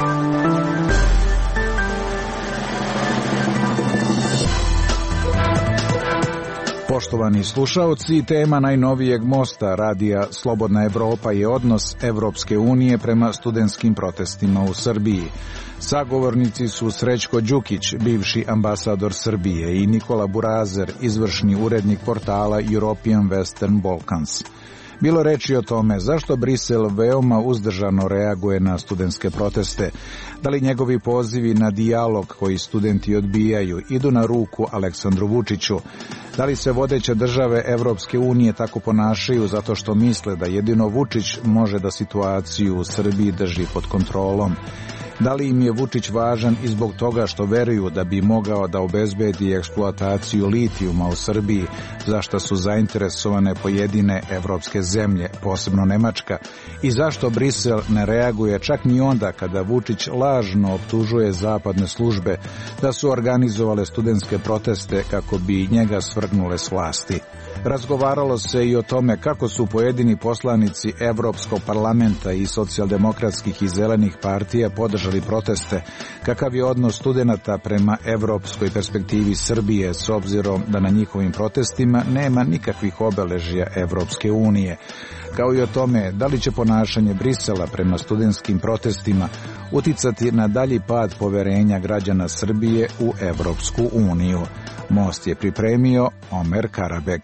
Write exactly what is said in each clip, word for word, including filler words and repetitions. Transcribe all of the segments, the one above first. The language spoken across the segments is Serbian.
Poštovani slušaoci, tema najnovijeg mosta radija Slobodna Evropa je odnos Evropske unije prema studentskim protestima u Srbiji. Sagovornici su Srećko Đukić, bivši ambasador Srbije, i Nikola Burazer, izvršni urednik portala European Western Balkans. Bilo reči o tome zašto Brisel veoma uzdržano reaguje na studentske proteste, da li njegovi pozivi na dijalog koji studenti odbijaju idu na ruku Aleksandru Vučiću, da li se vodeće države Evropske unije tako ponašaju zato što misle da jedino Vučić može da situaciju u Srbiji drži pod kontrolom. Da li im je Vučić važan i zbog toga što veruju da bi mogao da obezbedi eksploataciju litijuma u Srbiji, za što su zainteresovane pojedine evropske zemlje, posebno Nemačka, i zašto Brisel ne reaguje čak ni onda kada Vučić lažno optužuje zapadne službe da su organizovale studentske proteste kako bi njega svrgnule s vlasti. Razgovaralo se i o tome kako su pojedini poslanici Evropskog parlamenta i socijaldemokratskih i zelenih partija podržali proteste, kakav je odnos studenata prema evropskoj perspektivi Srbije s obzirom da na njihovim protestima nema nikakvih obeležja Evropske unije, kao i o tome da li će ponašanje Brisela prema studentskim protestima uticati na dalji pad poverenja građana Srbije u Evropsku uniju. Most je pripremio Omer Karabeg.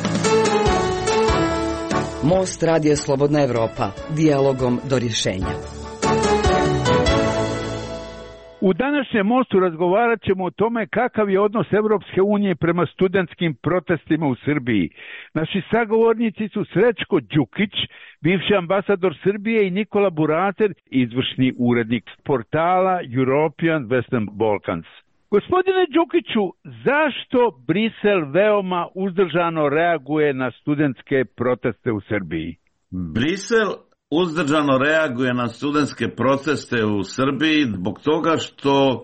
Most radija Slobodna Evropa, dijalogom do rješenja. U današnjem mostu razgovarat ćemo o tome kakav je odnos Evropske unije prema studentskim protestima u Srbiji. Naši sagovornici su Srećko Đukić, bivši ambasador Srbije, i Nikola Burazer, izvršni urednik portala European Western Balkans. Gospodine Đukiću, zašto Brisel veoma uzdržano reaguje na studentske proteste u Srbiji? Brisel uzdržano reaguje na studentske proteste u Srbiji zbog toga što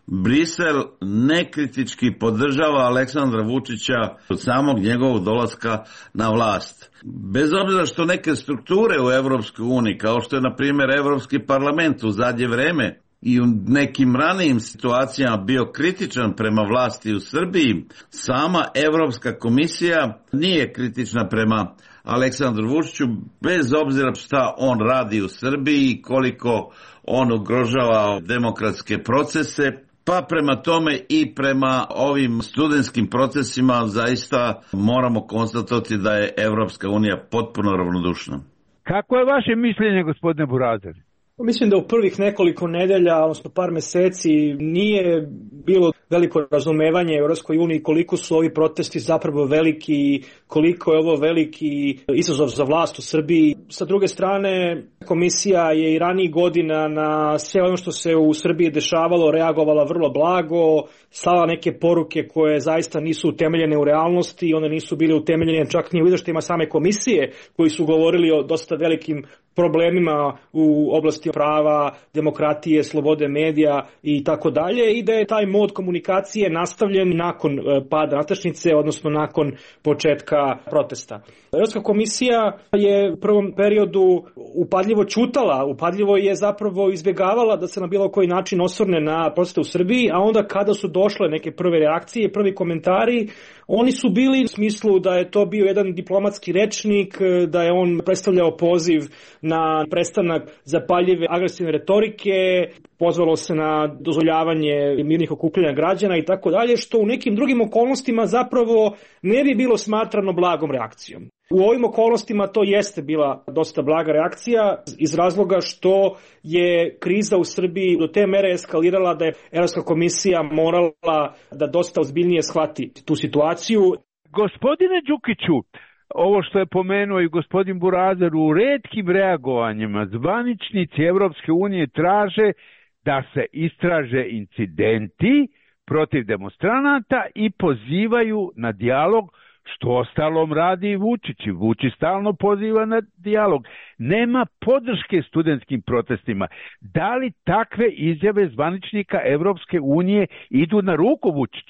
Brisel nekritički podržava Aleksandra Vučića od samog njegovog dolaska na vlast. Bez obzira što neke strukture u Evropskoj uniji, kao što je na primjer Evropski parlament u zadnje vreme i u nekim ranijim situacijama bio kritičan prema vlasti u Srbiji, sama Evropska komisija nije kritična prema Aleksandru Vučiću, bez obzira šta on radi u Srbiji i koliko on ugrožava demokratske procese. Pa prema tome i prema ovim studentskim procesima zaista moramo konstatovati da je Evropska unija potpuno ravnodušna. Kako je vaše mišljenje, gospodine Burazer? Mislim da u prvih nekoliko nedelja, odnosno par meseci, nije bilo veliko razumevanje Evropskoj uniji koliko su ovi protesti zapravo veliki, koliko je ovo veliki izazov za vlast u Srbiji. Sa druge strane, komisija je i ranijih godina na sve ono što se u Srbiji dešavalo reagovala vrlo blago, slala neke poruke koje zaista nisu utemeljene u realnosti, one nisu bile utemeljene čak ni u izveštajima same komisije, koji su govorili o dosta velikim problemima u oblasti prava, demokratije, slobode medija i tako dalje, i da je taj mod komunikacije nastavljen nakon pada natašnice, odnosno nakon početka protesta. Evropska komisija je u prvom periodu upadljivo ćutala, upadljivo je zapravo izbjegavala da se na bilo koji način osvrne na proteste u Srbiji, a onda kada su došle neke prve reakcije, prvi komentari, oni su bili u smislu da je to bio jedan diplomatski rečnik, da je on predstavljao poziv na prestanak zapaljive agresivne retorike, pozvalo se na dozvoljavanje mirnih okupljanja građana i tako dalje, što u nekim drugim okolnostima zapravo ne bi bilo smatrano blagom reakcijom. U ovim okolnostima to jeste bila dosta blaga reakcija iz razloga što je kriza u Srbiji do te mere eskalirala da je Evropska komisija morala da dosta ozbiljnije shvati tu situaciju. Gospodine Đukiću, ovo što je pomenuo i gospodin Burazer, u retkim reagovanjima zvaničnici Evropske unije traže da se istraže incidenti protiv demonstranata i pozivaju na dijalog, što ostalom radi i Vučić. Vučić stalno poziva na dijalog. Nema podrške studentskim protestima. Da li takve izjave zvaničnika Evropske unije idu na ruku Vučiću?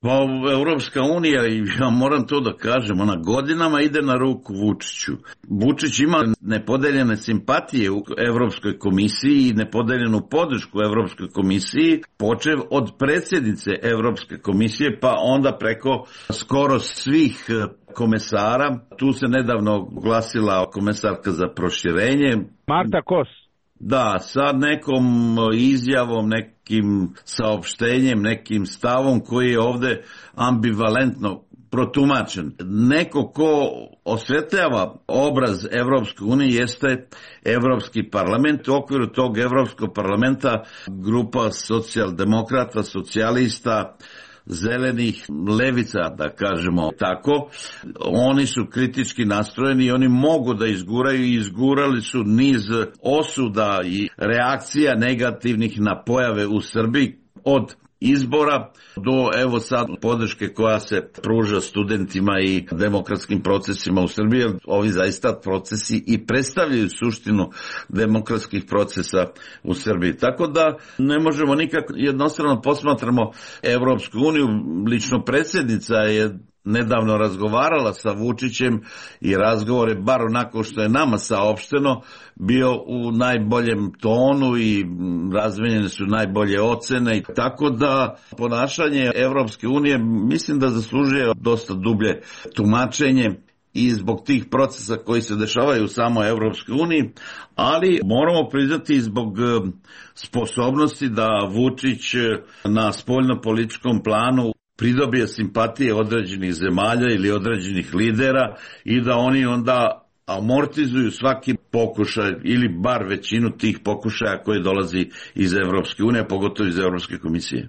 Pa Evropska unija, i ja moram to da kažem, ona godinama ide na ruku Vučiću. Vučić ima nepodeljene simpatije u Evropskoj komisiji i nepodeljenu podršku Evropskoj komisiji, počev od predsjednice Evropske komisije pa onda preko skoro svih komesara. Tu se nedavno glasila komesarka za proširenje. Marta Kos. Da, sa nekom izjavom, nekim saopštenjem, nekim stavom koji je ovde ambivalentno protumačen. Neko ko osvetljava obraz Evropske unije jeste Evropski parlament. U okviru tog Evropskog parlamenta grupa socijaldemokrata, socijalista, zelenih, levica, da kažemo tako, oni su kritički nastrojeni i oni mogu da izguraju i izgurali su niz osuda i reakcija negativnih na pojave u Srbiji od izbora do evo sad podrške koja se pruža studentima i demokratskim procesima u Srbiji. Ovi zaista procesi i predstavljaju suštinu demokratskih procesa u Srbiji. Tako da ne možemo nikako jednostrano posmatramo Evropsku uniju. Lično predsjednica je nedavno razgovarala sa Vučićem i razgovor je, bar onako što je nama saopšteno, bio u najboljem tonu i razmenjene su najbolje ocene. Tako da ponašanje Evropske unije mislim da zaslužuje dosta dublje tumačenje i zbog tih procesa koji se dešavaju u samoj Evropskoj uniji, ali moramo priznati zbog sposobnosti da Vučić na spoljnopolitičkom planu pridobije simpatije određenih zemalja ili određenih lidera i da oni onda amortizuju svaki pokušaj ili bar većinu tih pokušaja koji dolazi iz Evropske unije, pogotovo iz Evropske komisije.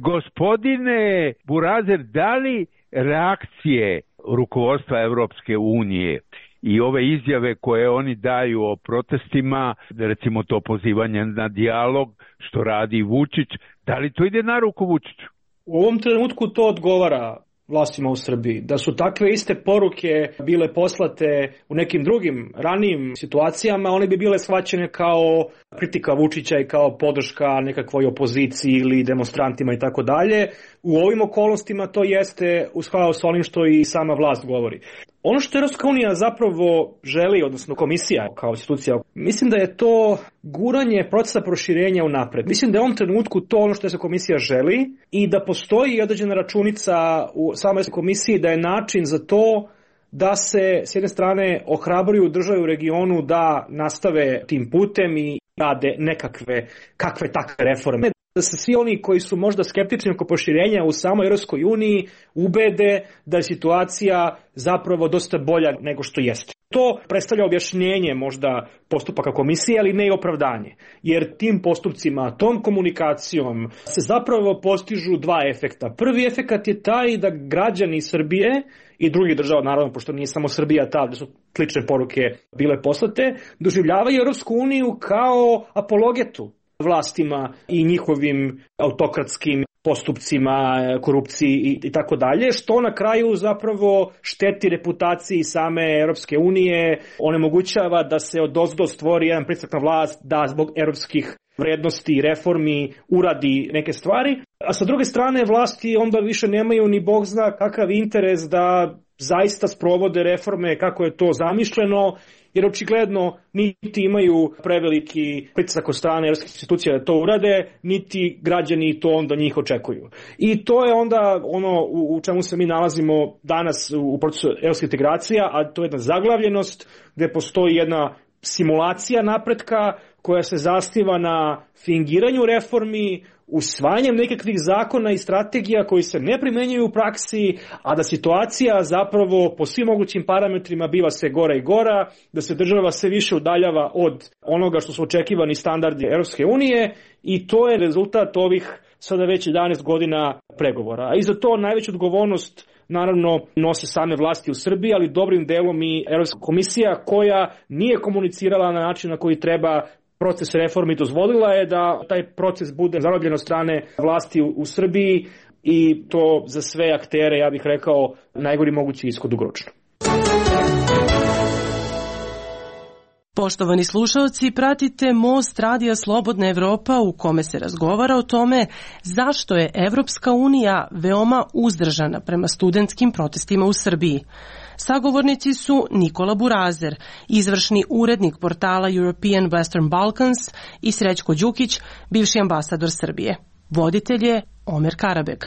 Gospodine Burazer, da li reakcije rukovodstva Evropske unije i ove izjave koje oni daju o protestima, recimo to pozivanje na dijalog što radi Vučić, da li to ide na ruku Vučiću? U ovom trenutku to odgovara vlastima u Srbiji. Da su takve iste poruke bile poslate u nekim drugim ranijim situacijama, one bi bile shvaćene kao kritika Vučića i kao podrška nekakvoj opoziciji ili demonstrantima i tako dalje. U ovim okolnostima to jeste u skladu sa onim što i sama vlast govori. Ono što Evropska unija zapravo želi, odnosno komisija kao institucija, mislim da je to guranje procesa proširenja u napred. Mislim da je u ovom trenutku to ono što se komisija želi i da postoji određena računica u samoj komisiji da je način za to da se s jedne strane ohrabruju države u regionu da nastave tim putem i rade nekakve kakve takve reforme. Da se svi oni koji su možda skeptični oko proširenja u samoj Europskoj uniji ubede da je situacija zapravo dosta bolja nego što jeste. To predstavlja objašnjenje možda postupaka komisije, ali ne i opravdanje. Jer tim postupcima, tom komunikacijom se zapravo postižu dva efekta. Prvi efekat je taj da građani Srbije i drugih država, naravno, pošto nije samo Srbija ta, da su slične poruke bile poslate, doživljavaju Europsku uniju kao apologetu vlastima i njihovim autokratskim postupcima, korupciji i, i tako dalje, što na kraju zapravo šteti reputaciji same Europske unije, onemogućava da se odozdo stvori jedan pritisak na vlast da zbog europskih vrednosti i reformi uradi neke stvari, a sa druge strane vlasti onda više nemaju ni bog zna kakav interes da zaista sprovode reforme kako je to zamišljeno, jer očigledno niti imaju preveliki pritisak od strane europskih institucija da to urade, niti građani to onda njih očekuju. I to je onda ono u čemu se mi nalazimo danas u procesu europskih integracija, a to je jedna zaglavljenost gde postoji jedna simulacija napretka koja se zasniva na fingiranju reformi, usvajanjem nekakvih zakona i strategija koji se ne primenjuju u praksi, a da situacija zapravo po svim mogućim parametrima biva sve gora i gora, da se država sve više udaljava od onoga što su očekivani standardi Europske unije i to je rezultat ovih sada već jedanaest godina pregovora. A i za to najveću odgovornost naravno nose same vlasti u Srbiji, ali dobrim delom i Evropska komisija koja nije komunicirala na način na koji treba proces reformi, dozvolila je da taj proces bude zarobljen od strane vlasti u, u Srbiji i to za sve aktere, ja bih rekao, najgori mogući ishod dugoročno. Poštovani slušalci, pratite Most radija Slobodna Evropa u kome se razgovara o tome zašto je Evropska unija veoma uzdržana prema studentskim protestima u Srbiji. Sagovornici su Nikola Burazer, izvršni urednik portala European Western Balkans, i Srećko Đukić, bivši ambasador Srbije. Voditelj je Omer Karabek.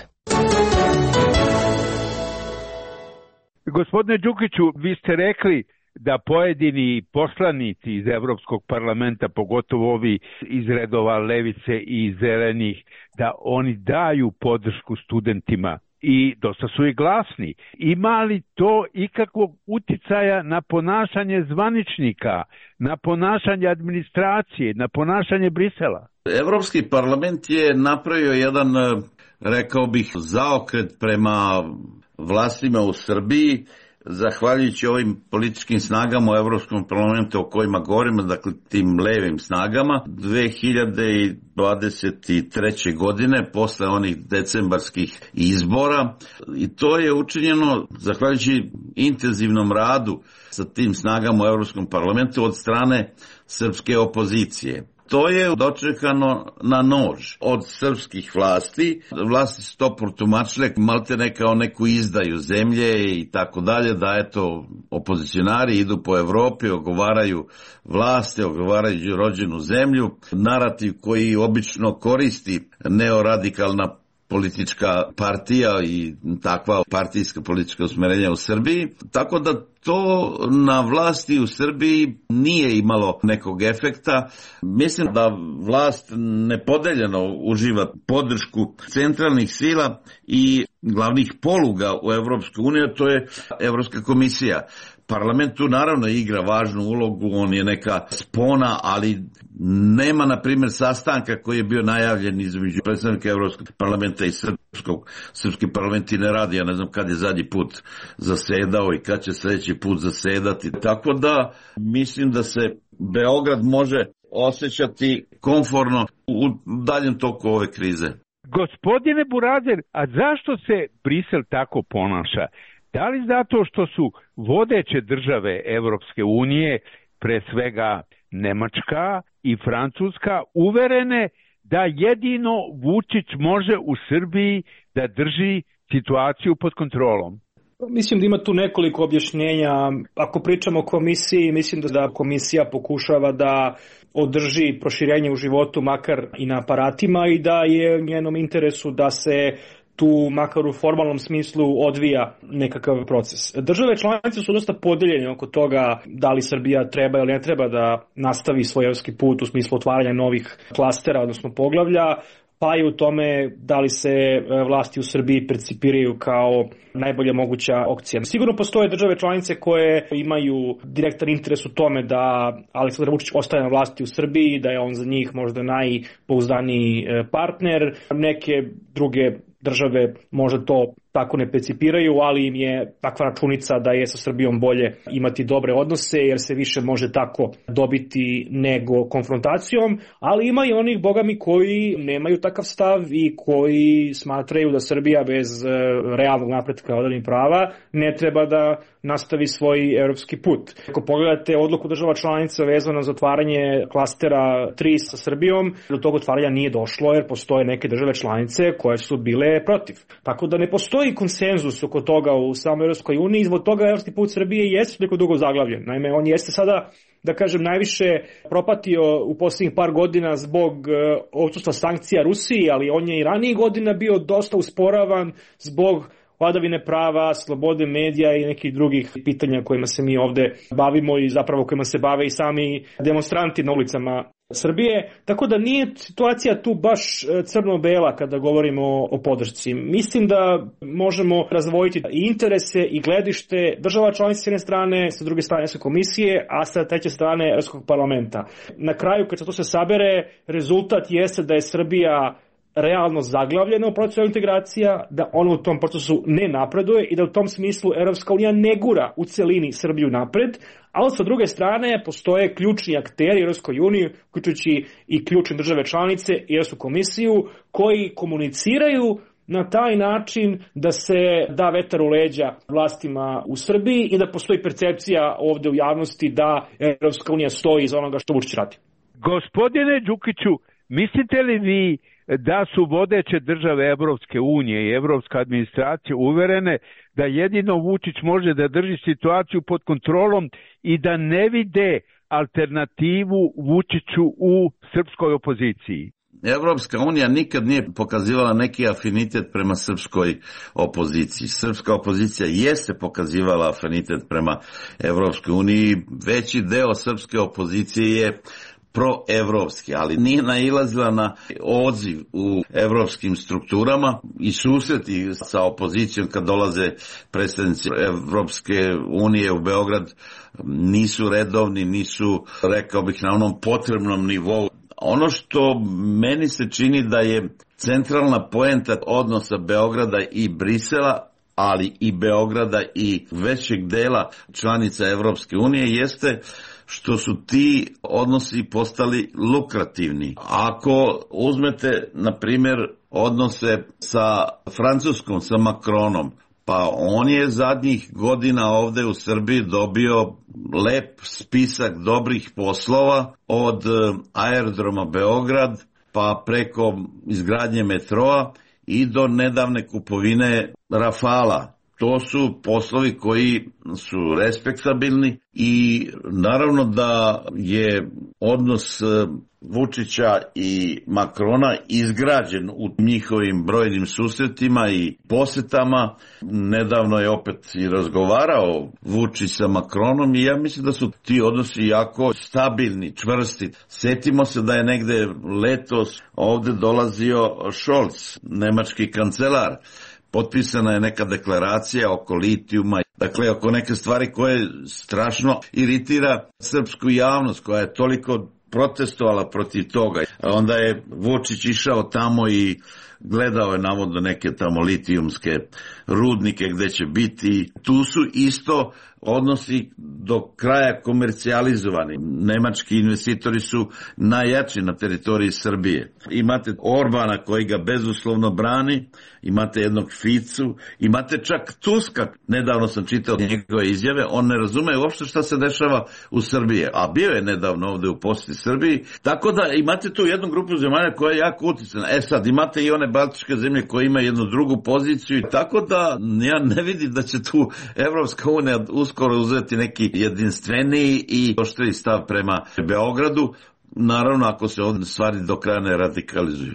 Gospodine Đukiću, vi ste rekli da pojedini poslanici iz Evropskog parlamenta, pogotovo ovi iz redova levice i zelenih, da oni daju podršku studentima i dosta su i glasni. Ima li to ikakvog uticaja na ponašanje zvaničnika, na ponašanje administracije, na ponašanje Brisela? Evropski parlament je napravio jedan, rekao bih, zaokret prema vlastima u Srbiji, zahvaljujući ovim političkim snagama u Evropskom parlamentu o kojima govorimo, dakle tim levim snagama. dve hiljade dvadeset treće. godine, posle onih decembarskih izbora, i to je učinjeno zahvaljujući intenzivnom radu sa tim snagama u Evropskom parlamentu od strane srpske opozicije. To je dočekano na nož od srpskih vlasti. Vlasti su to protumačile maltene kao neku izdaju zemlje i tako dalje, da eto opozicionari idu po Evropi, ogovaraju vlasti, ogovaraju rođenu zemlju. Narativ koji obično koristi neoradikalna politička partija i takva partijska politička usmerenja u Srbiji. Tako da to na vlasti u Srbiji nije imalo nekog efekta. Mislim da vlast nepodeljeno uživa podršku centralnih sila i glavnih poluga u Evropskoj uniji, to je Evropska komisija. Parlament tu naravno igra važnu ulogu, on je neka spona, ali nema, na primjer, sastanka koji je bio najavljen između predstavnika Evropskog parlamenta i Srpskog. Srpski parlament i ne radi, ja ne znam kad je zadnji put zasedao i kad će sljedeći put zasedati. Tako da mislim da se Beograd može osjećati komforno u daljem toku ove krize. Gospodine Burazer, a zašto se Brisel tako ponaša? Da li zato što su vodeće države Evropske unije, pre svega Nemačka i Francuska, uverene da jedino Vučić može u Srbiji da drži situaciju pod kontrolom? Mislim da ima tu nekoliko objašnjenja. Ako pričamo o komisiji, mislim da komisija pokušava da održi proširenje u životu, makar i na aparatima, i da je u njenom interesu da se tu, makar u formalnom smislu, odvija nekakav proces. Države članice su dosta podeljene oko toga da li Srbija treba ili ne treba da nastavi svoj evropski put u smislu otvaranja novih klastera, odnosno poglavlja, pa i u tome da li se vlasti u Srbiji percipiraju kao najbolja moguća opcija. Sigurno postoje države članice koje imaju direktan interes u tome da Aleksandar Vučić ostaje na vlasti u Srbiji, da je on za njih možda najpouzdaniji partner. Neke druge države možda to tako ne percipiraju, ali im je takva računica da je sa Srbijom bolje imati dobre odnose, jer se više može tako dobiti nego konfrontacijom, ali ima i onih, bogami, koji nemaju takav stav i koji smatraju da Srbija bez realnog napretka vladavine prava ne treba da nastavi svoj evropski put. Ako pogledate odluku država članica vezano za otvaranje klastera tri sa Srbijom, do tog otvaranja nije došlo jer postoje neke države članice koje su bile protiv. Tako da ne postoji konsenzus oko toga u samoj Evropskoj uniji i zbog toga evropski put Srbije jeste neko dugo zaglavljen. Naime, on jeste sada, da kažem, najviše propatio u posljednjih par godina zbog odsustva sankcija Rusiji, ali on je i ranije godina bio dosta usporavan zbog vladavine prava, slobode medija i nekih drugih pitanja kojima se mi ovde bavimo i zapravo kojima se bave i sami demonstranti na ulicama Srbije. Tako da nije situacija tu baš crno-bela kada govorimo o podršci. Mislim da možemo razvojiti i interese i gledište država članica s jedne strane, sa druge strane Evropske komisije, a sa treće strane Evropskog parlamenta. Na kraju, kad se to se sabere, rezultat jeste da je Srbija realno zaglavljena u procesu integracija, da ona u tom procesu ne napreduje i da u tom smislu Evropska unija ne gura u celini Srbiju napred, ali sa druge strane postoje ključni akteri Evropskoj uniji, uključujući i ključne države članice i Evropsku komisiju, koji komuniciraju na taj način da se da vetar u leđa vlastima u Srbiji i da postoji percepcija ovde u javnosti da Evropska unija stoji iza onoga što Vučić radi. Gospodine Đukiću, mislite li vi da su vodeće države Evropske unije i evropska administracija uverene da jedino Vučić može da drži situaciju pod kontrolom i da ne vide alternativu Vučiću u srpskoj opoziciji? Evropska unija nikad nije pokazivala neki afinitet prema srpskoj opoziciji. Srpska opozicija jeste pokazivala afinitet prema Evropskoj uniji. Veći deo srpske opozicije je proevropski, ali nije nailazila na odziv u evropskim strukturama i susreti sa opozicijom kad dolaze predstavnici Evropske unije u Beograd nisu redovni, nisu, rekao bih, na onom potrebnom nivou. Ono što meni se čini da je centralna poenta odnosa Beograda i Brisela, ali i Beograda i većeg dela članica Evropske unije, jeste što su ti odnosi postali lukrativni. Ako uzmete, na primjer, odnose sa Francuskom, sa Macronom, pa on je zadnjih godina ovde u Srbiji dobio lep spisak dobrih poslova od aerodroma Beograd pa preko izgradnje metroa i do nedavne kupovine Rafala. To su poslovi koji su respektabilni i naravno da je odnos Vučića i Makrona izgrađen u njihovim brojnim susretima i posetama. Nedavno je opet i razgovarao Vučić sa Makronom i ja mislim da su ti odnosi jako stabilni, čvrsti. Sjetimo se da je negde letos ovde dolazio Scholz, nemački kancelar. Potpisana je neka deklaracija oko litijuma, dakle oko neke stvari koje strašno iritira srpsku javnost koja je toliko protestovala protiv toga. Onda je Vučić išao tamo i gledao je navodno neke tamo litijumske rudnike gde će biti. Tu su isto odnosi do kraja komercijalizovani. Nemački investitori su najjači na teritoriji Srbije. Imate Orbana koji ga bezuslovno brani, imate jednog Ficu, imate čak Tuska. Nedavno sam čitao njegove izjave, on ne razume uopšte šta se dešava u Srbiji, a bio je nedavno ovde u poseti Srbiji. Tako da imate tu jednu grupu zemalja koja je jako uticana. E sad, imate i one baltičke zemlje koje imaju jednu drugu poziciju, tako da ja ne vidim da će tu Evropska unija uskoro uzeti neki jedinstveniji i oštriji stav prema Beogradu, naravno ako se ovdje stvari do kraja ne radikalizuju.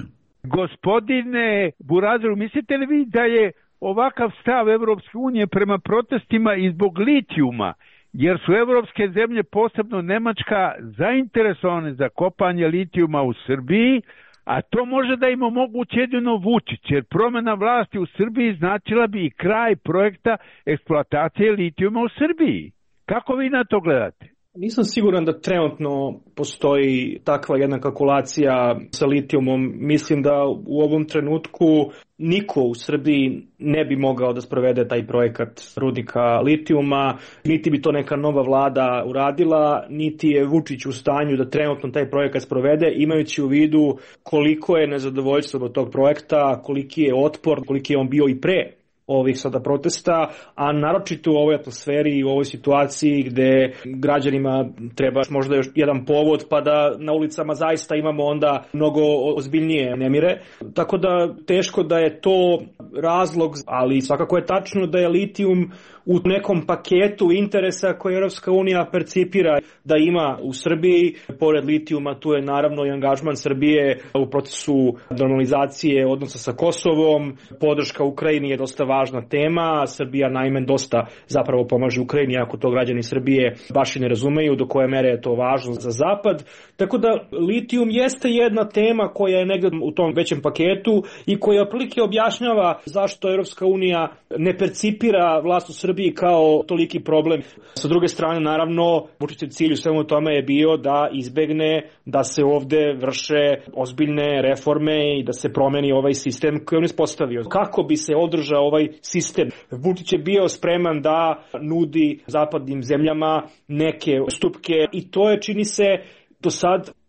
Gospodine Burazeru, mislite li vi da je ovakav stav Evropske unije prema protestima i zbog litijuma, jer su evropske zemlje, posebno Nemačka, zainteresovane za kopanje litijuma u Srbiji, a to može da im omogući jedino Vučić, jer promjena vlasti u Srbiji značila bi i kraj projekta eksploatacije litijuma u Srbiji. Kako vi na to gledate? Nisam siguran da trenutno postoji takva jedna kalkulacija sa litijumom. Mislim da u ovom trenutku niko u Srbiji ne bi mogao da sprovede taj projekat rudnika litijuma, niti bi to neka nova vlada uradila, niti je Vučić u stanju da trenutno taj projekat sprovede, imajući u vidu koliko je nezadovoljstvo od tog projekta, koliki je otpor, koliki je on bio i pre ovih sada protesta, a naročito u ovoj atmosferi i u ovoj situaciji gde građanima treba možda još jedan povod pa da na ulicama zaista imamo onda mnogo ozbiljnije nemire. Tako da teško da je to razlog, ali svakako je tačno da je litijum u nekom paketu interesa koje Evropska unija percipira da ima u Srbiji. Pored litijuma tu je naravno i angažman Srbije u procesu normalizacije odnosa sa Kosovom. Podrška Ukrajini je dosta važna tema. Srbija naime dosta zapravo pomaže Ukrajini, ako to građani Srbije baš i ne razumeju do koje mere je to važno za Zapad. Tako da litijum jeste jedna tema koja je negdje u tom većem paketu i koja otprilike objašnjava zašto Evropska unija ne percipira vlast u Srbiji kao toliki problem. Sa druge strane, naravno, Vučićev cilj u svemu tome je bio da izbegne da se ovde vrše ozbiljne reforme i da se promeni ovaj sistem koji on ispostavio. Kako bi se održao ovaj sistem? Vučić je bio spreman da nudi zapadnim zemljama neke ustupke i to je, čini se, do sad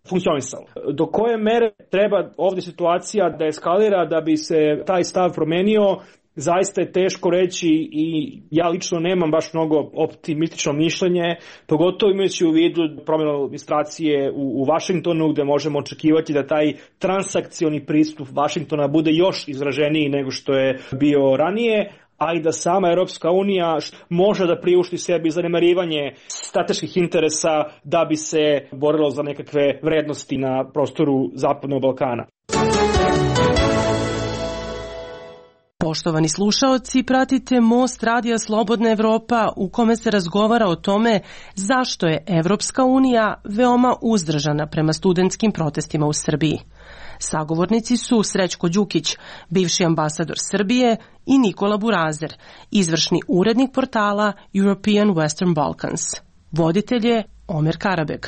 funkcionisalo. Do koje mere treba ovdje situacija da eskalira da bi se taj stav promenio, zaista je teško reći i ja lično nemam baš mnogo optimistično mišljenje, pogotovo imajući u vidu promjenu administracije u, u Vašingtonu, gde možemo očekivati da taj transakcioni pristup Vašingtona bude još izraženiji nego što je bio ranije, a i da sama Europska unija može da priušti sebi zanemarivanje strateških interesa da bi se borilo za nekakve vrednosti na prostoru Zapadnog Balkana. Poštovani slušaoci, pratite Most radija Slobodna Evropa u kome se razgovara o tome zašto je Evropska unija veoma uzdržana prema studentskim protestima u Srbiji. Sagovornici su Srećko Đukić, bivši ambasador Srbije, i Nikola Burazer, izvršni urednik portala European Western Balkans. Voditelj je Omer Karabeg.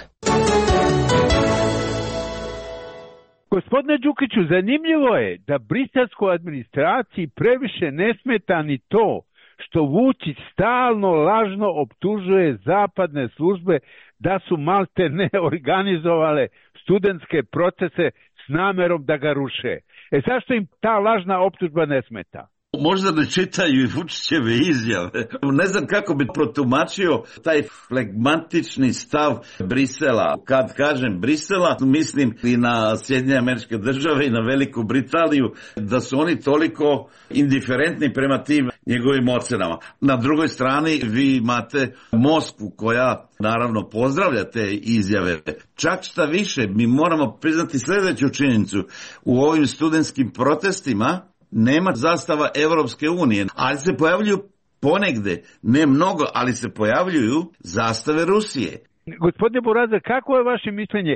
Gospodine Đukiću, zanimljivo je da briselskoj administraciji previše ne smeta ni to što Vučić stalno lažno optužuje zapadne službe da su malte ne organizovale studentske procese s namerom da ga ruše. E zašto im ta lažna optužba ne smeta? Možda ne čitaju i Vučićeve izjave. Ne znam kako bi protumačio taj flegmatični stav Brisela. Kad kažem Brisela, mislim i na Sjedinjene Američke Države i na Veliku Britaniju, da su oni toliko indiferentni prema tim njegovim ocenama. Na drugoj strani vi imate Moskvu koja naravno pozdravlja te izjave. Čak šta više, mi moramo priznati sljedeću činjenicu. U ovim studentskim protestima nema zastava Evropske unije, ali se pojavljuju ponegde, ne mnogo, ali se pojavljuju zastave Rusije. Gospodine Burazer, kako je vaše mišljenje?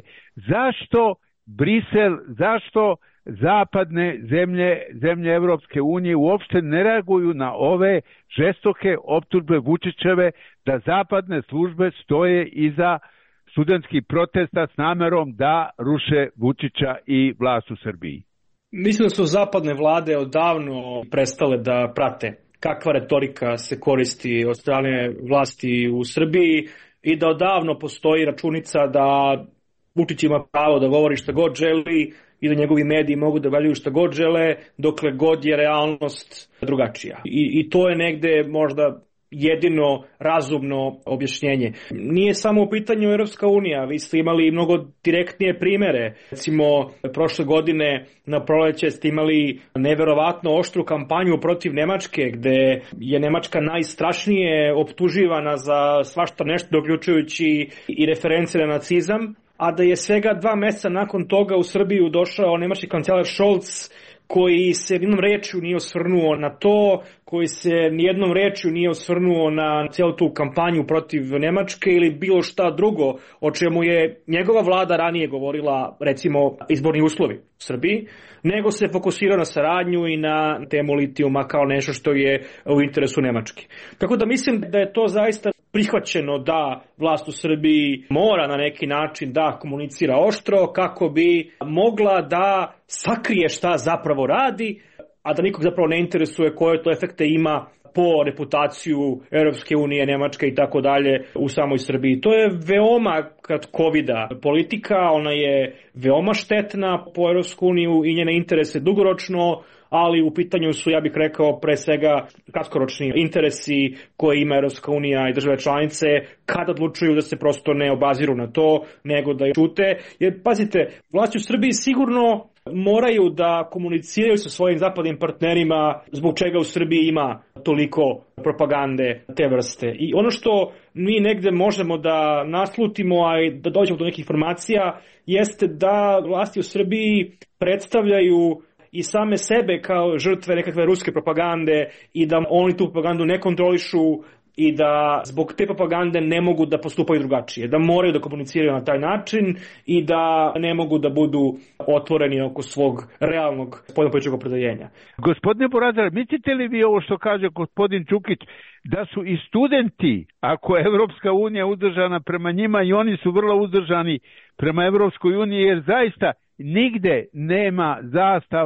Zašto Brisel, zašto zapadne zemlje, zemlje Evropske unije uopšte ne reaguju na ove žestoke optužbe Vučićeve da zapadne službe stoje iza studentskih protesta s namerom da ruše Vučića i vlast u Srbiji? Mislim da su zapadne vlade odavno prestale da prate kakva retorika se koristi od strane vlasti u Srbiji i da odavno postoji računica da Vučić ima pravo da govori šta god želi i da njegovi mediji mogu da valjuju šta god žele, dokle god je realnost drugačija. I, i to je negde možda jedino razumno objašnjenje. Nije samo u pitanju Europska unija, vi ste imali mnogo direktnije primere. Recimo, prošle godine na proleće ste imali neverovatno oštru kampanju protiv Nemačke, gde je Nemačka najstrašnije optuživana za svašta nešto, uključujući i reference na nacizam, a da je svega dva meseca nakon toga u Srbiju došao nemački kancelar Scholz, koji se nijednom rečju nije osvrnuo na to, koji se nijednom rečju nije osvrnuo na cijelu tu kampanju protiv Nemačke ili bilo šta drugo o čemu je njegova vlada ranije govorila, recimo izborni uslovi u Srbiji, nego se fokusirao na saradnju i na temu litijuma kao nešto što je u interesu Nemačke. Tako da mislim da je to zaista prihvaćeno da vlast u Srbiji mora na neki način da komunicira oštro kako bi mogla da sakrije šta zapravo radi, a da nikog zapravo ne interesuje koje to efekte ima po reputaciju Europske unije, Nemačke i tako dalje u samoj Srbiji. To je veoma kratkovida politika, ona je veoma štetna po Europsku uniju i njene interese dugoročno, ali u pitanju su, ja bih rekao, pre svega kratkoročni interesi koje ima Europska unija i države članice kada odlučuju da se prosto ne obaziru na to, nego da ćute. Jer, pazite, vlasti u Srbiji sigurno moraju da komuniciraju sa svojim zapadnim partnerima zbog čega u Srbiji ima toliko propagande te vrste. I ono što mi negde možemo da naslutimo, a i da dođemo do nekih informacija, jeste da vlasti u Srbiji predstavljaju i same sebe kao žrtve nekakve ruske propagande i da oni tu propagandu ne kontrolišu i da zbog te propagande ne mogu da postupaju drugačije, da moraju da komuniciraju na taj način i da ne mogu da budu otvoreni oko svog realnog spoljnopolitičkog opredeljenja. Gospodine Burazer, mislite li vi ovo što kaže gospodin Đukić, da su i studenti, ako je Evropska unija uzdržana prema njima, i oni su vrlo uzdržani prema Evropskoj uniji, jer zaista nigde nema zastava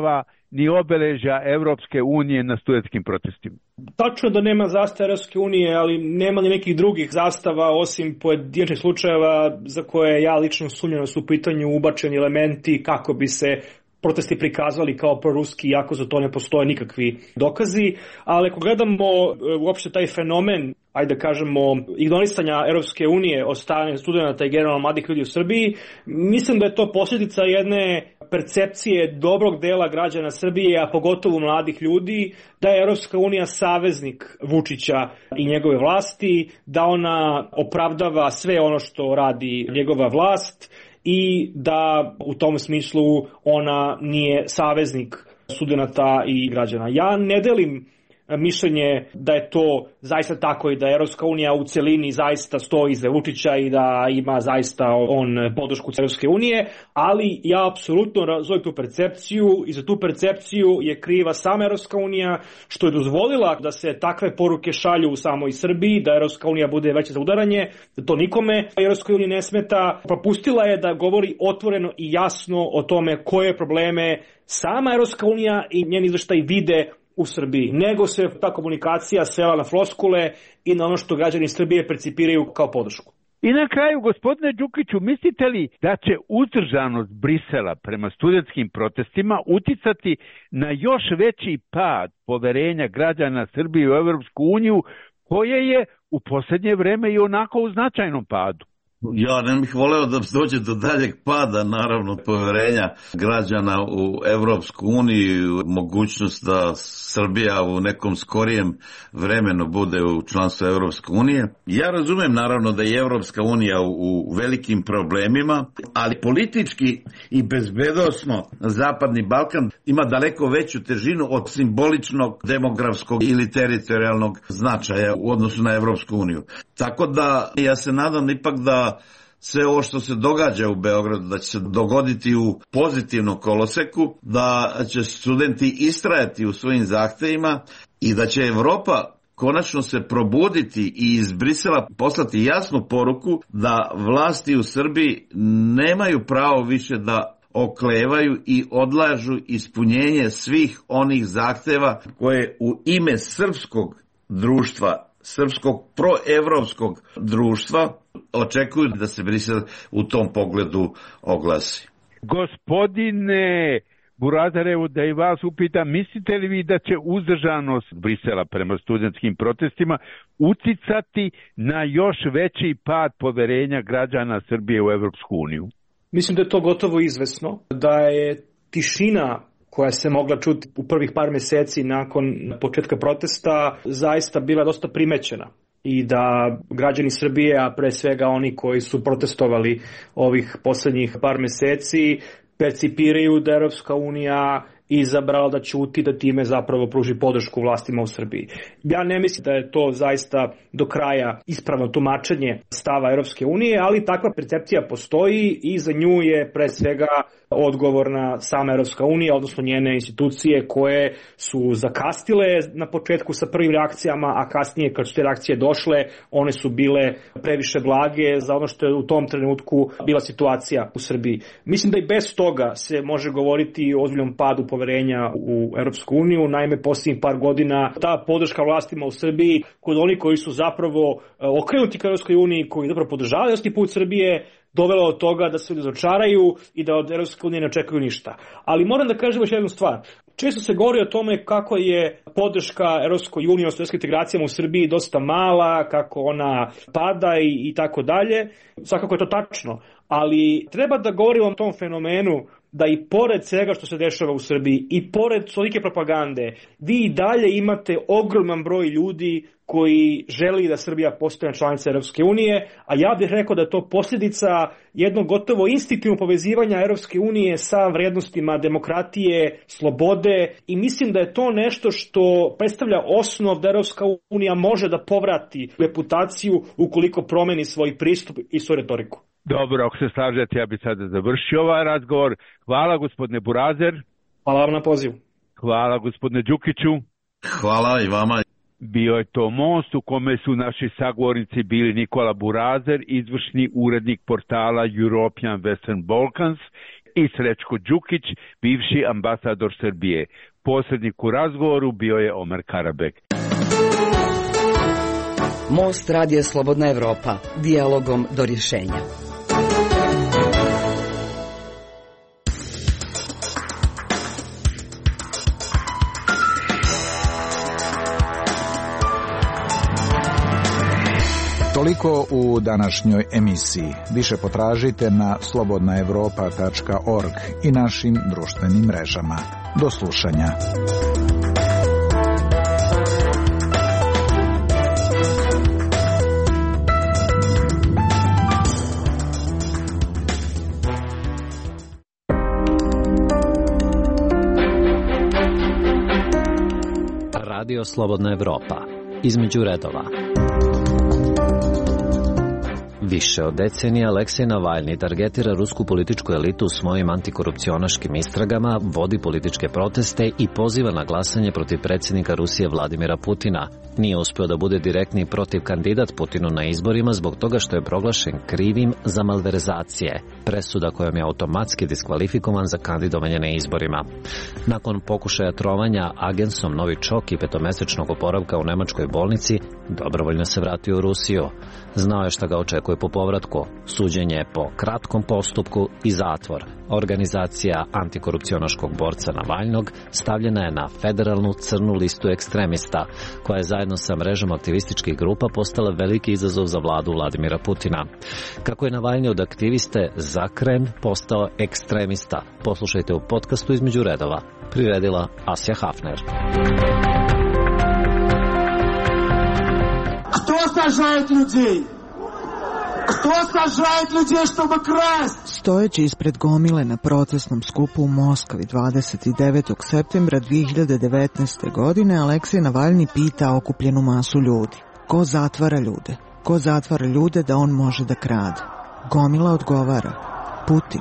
ni obeležja Evropske unije na studentskim protestima. Tačno da nema zastava Evropske unije, ali nema ni nekih drugih zastava osim pojedinačnih slučajeva za koje ja lično sumnjam da su u pitanju ubačeni elementi kako bi se protesti prikazali kao proruski, iako za to ne postoje nikakvi dokazi, ali ako gledamo uopšte taj fenomen, ajde da kažemo, ignorisanja Evropske unije od strane studenta i generalno mladih ljudi u Srbiji, mislim da je to posljedica jedne percepcije dobrog dela građana Srbije, a pogotovo mladih ljudi, da je Evropska unija saveznik Vučića i njegove vlasti, da ona opravdava sve ono što radi njegova vlast i da u tom smislu ona nije saveznik studenata i građana. Ja ne delim mišljenje da je to zaista tako i da Evropska unija u celini zaista stoji iza Vučića i da ima zaista on podršku Evropske unije, ali ja apsolutno razumem tu percepciju i za tu percepciju je kriva sama Evropska unija što je dozvolila da se takve poruke šalju u samoj Srbiji, da Evropska unija bude veće za udaranje, da to nikome Evropskoj uniji ne smeta. Propustila je da govori otvoreno i jasno o tome koje probleme sama Evropska unija i njeni izveštaji vide u Srbiji, nego se ta komunikacija svela na floskule i na ono što građani Srbije percipiraju kao podršku. I na kraju, gospodine Đukiću, mislite li da će uzdržanost Brisela prema studentskim protestima uticati na još veći pad poverenja građana Srbije u Evropsku uniju, koje je u posljednje vreme i onako u značajnom padu? Ja ne bih voleo da dođe do daljeg pada, naravno, poverenja građana u Evropsku uniju, mogućnost da Srbija u nekom skorijem vremenu bude u članstvu Evropske unije. Ja razumem, naravno, da je Evropska unija u, u velikim problemima, ali politički i bezbednosno Zapadni Balkan ima daleko veću težinu od simboličnog, demografskog ili teritorijalnog značaja u odnosu na Evropsku uniju. Tako da ja se nadam ipak da sve ovo što se događa u Beogradu, da će se dogoditi u pozitivnom koloseku, da će studenti istrajati u svojim zahtevima i da će Evropa konačno se probuditi i iz Brisela poslati jasnu poruku da vlasti u Srbiji nemaju pravo više da oklevaju i odlažu ispunjenje svih onih zahteva koje u ime srpskog društva, srpskog proevropskog društva očekuju da se Brisel u tom pogledu oglasi. Gospodine Burazarevu, da i vas upitam, mislite li vi da će uzdržanost Brisela prema studentskim protestima uticati na još veći pad poverenja građana Srbije u Evropsku uniju? Mislim da je to gotovo izvesno, da je tišina koja se mogla čuti u prvih par meseci nakon početka protesta zaista bila dosta primećena i da građani Srbije, a pre svega oni koji su protestovali ovih poslednjih par meseci, percipiraju da Evropska unija izabrala da ćuti, da time zapravo pruži podršku vlastima u Srbiji. Ja ne mislim da je to zaista do kraja ispravno tumačenje stava Evropske unije, ali takva percepcija postoji i za nju je pre svega odgovorna sama Evropska unija, odnosno njene institucije koje su zakastile na početku sa prvim reakcijama, a kasnije kad su te reakcije došle, one su bile previše blage za ono što je u tom trenutku bila situacija u Srbiji. Mislim da i bez toga se može govoriti o ozbiljnom padu poverenja u Evropsku uniju. Naime, posljednjih par godina ta podrška vlastima u Srbiji kod onih koji su zapravo okrenuti ka Evropskoj uniji, koji zapravo podržavaju evropski put Srbije, dovelo od toga da se ljudi razočaraju i da od Evropske unije ne očekuju ništa. Ali moram da kažem još jednu stvar. Često se govori o tome kako je podrška Evropskoj uniji, odnosno evropskim integracijama u Srbiji dosta mala, kako ona pada i, i tako dalje. Svakako je to tačno, ali treba da govorimo o tom fenomenu da i pored svega što se dešava u Srbiji i pored tolike propagande, vi i dalje imate ogroman broj ljudi koji želi da Srbija postane članica Evropske unije, a ja bih rekao da je to posljedica jednog gotovo instinktivnog povezivanja Evropske unije sa vrednostima demokratije, slobode, i mislim da je to nešto što predstavlja osnov da Evropska unija može da povrati reputaciju ukoliko promeni svoj pristup i svoju retoriku. Dobro, ako se slažete, ja bih sada završio ovaj razgovor. Hvala, gospodine Burazer. Hvala vam na pozivu. Hvala, gospodine Đukiću. Hvala i vama. Bio je to Most u kome su naši sagovornici bili Nikola Burazer, izvršni urednik portala European Western Balkans, i Srećko Đukić, bivši ambasador Srbije. Posrednik u razgovoru bio je Omer Karabek. Most Radija Slobodna Evropa, dijalogom do rješenja. Toliko u današnjoj emisiji. Više potražite na slobodna evropa tačka org i našim društvenim mrežama. Do slušanja. Radio Slobodna Evropa. Između redova. Više od decenije Aleksej Navalni targetira rusku političku elitu svojim antikorupcionaškim istragama, vodi političke proteste i poziva na glasanje protiv predsjednika Rusije Vladimira Putina. Nije uspio da bude direktni protiv kandidat Putinu na izborima zbog toga što je proglašen krivim za malverzacije, presuda kojom je automatski diskvalifikovan za kandidovanje na izborima. Nakon pokušaja trovanja agensom Novičok i petomesečnog oporavka u nemačkoj bolnici, dobrovoljno se vratio u Rusiju. Znao je šta ga očekuje po povratku, suđenje po kratkom postupku i zatvor. Organizacija antikorupcionaškog borca Navalnog stavljena je na federalnu crnu listu ekstremista, koja je zajedno sa mrežom aktivističkih grupa postala veliki izazov za vladu Vladimira Putina. Kako je Navalni od aktiviste za Kremlj postao ekstremista, poslušajte u podcastu Između redova. Priredila Asja Hafner. Кто сажает людей? Кто сажает людей, чтобы красть? Stojeći ispred gomile na protestnom skupu u Moskvi dvadeset devetog septembra dvije hiljade devetnaeste. godine Aleksej Navalni pita okupljenu masu ljudi. Ko zatvara ljude? Ko zatvara ljude da on može da krade? Gomila odgovara. Putin.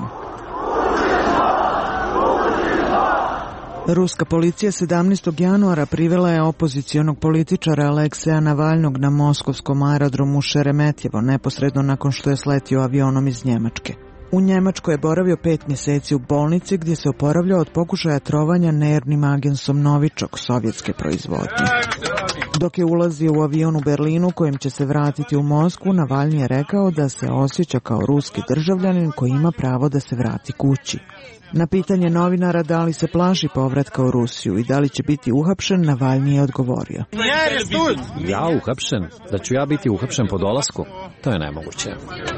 Ruska policija sedamnaestog januara privela je opozicionog političara Alekseja Navalnog na moskovskom aerodromu Šeremetjevo neposredno nakon što je sletio avionom iz Njemačke. U Njemačkoj je boravio pet mjeseci u bolnici gdje se oporavljao od pokušaja trovanja nervnim agensom Novičok sovjetske proizvodnje. Dok je ulazio u avion u Berlinu kojim će se vratiti u Moskvu, Navalni je rekao da se osjeća kao ruski državljanin koji ima pravo da se vrati kući. Na pitanje novinara da li se plaši povratka u Rusiju i da li će biti uhapšen, Navalni je odgovorio. Ja uhapšen? Da ću ja biti uhapšen po dolasku? To je nemoguće.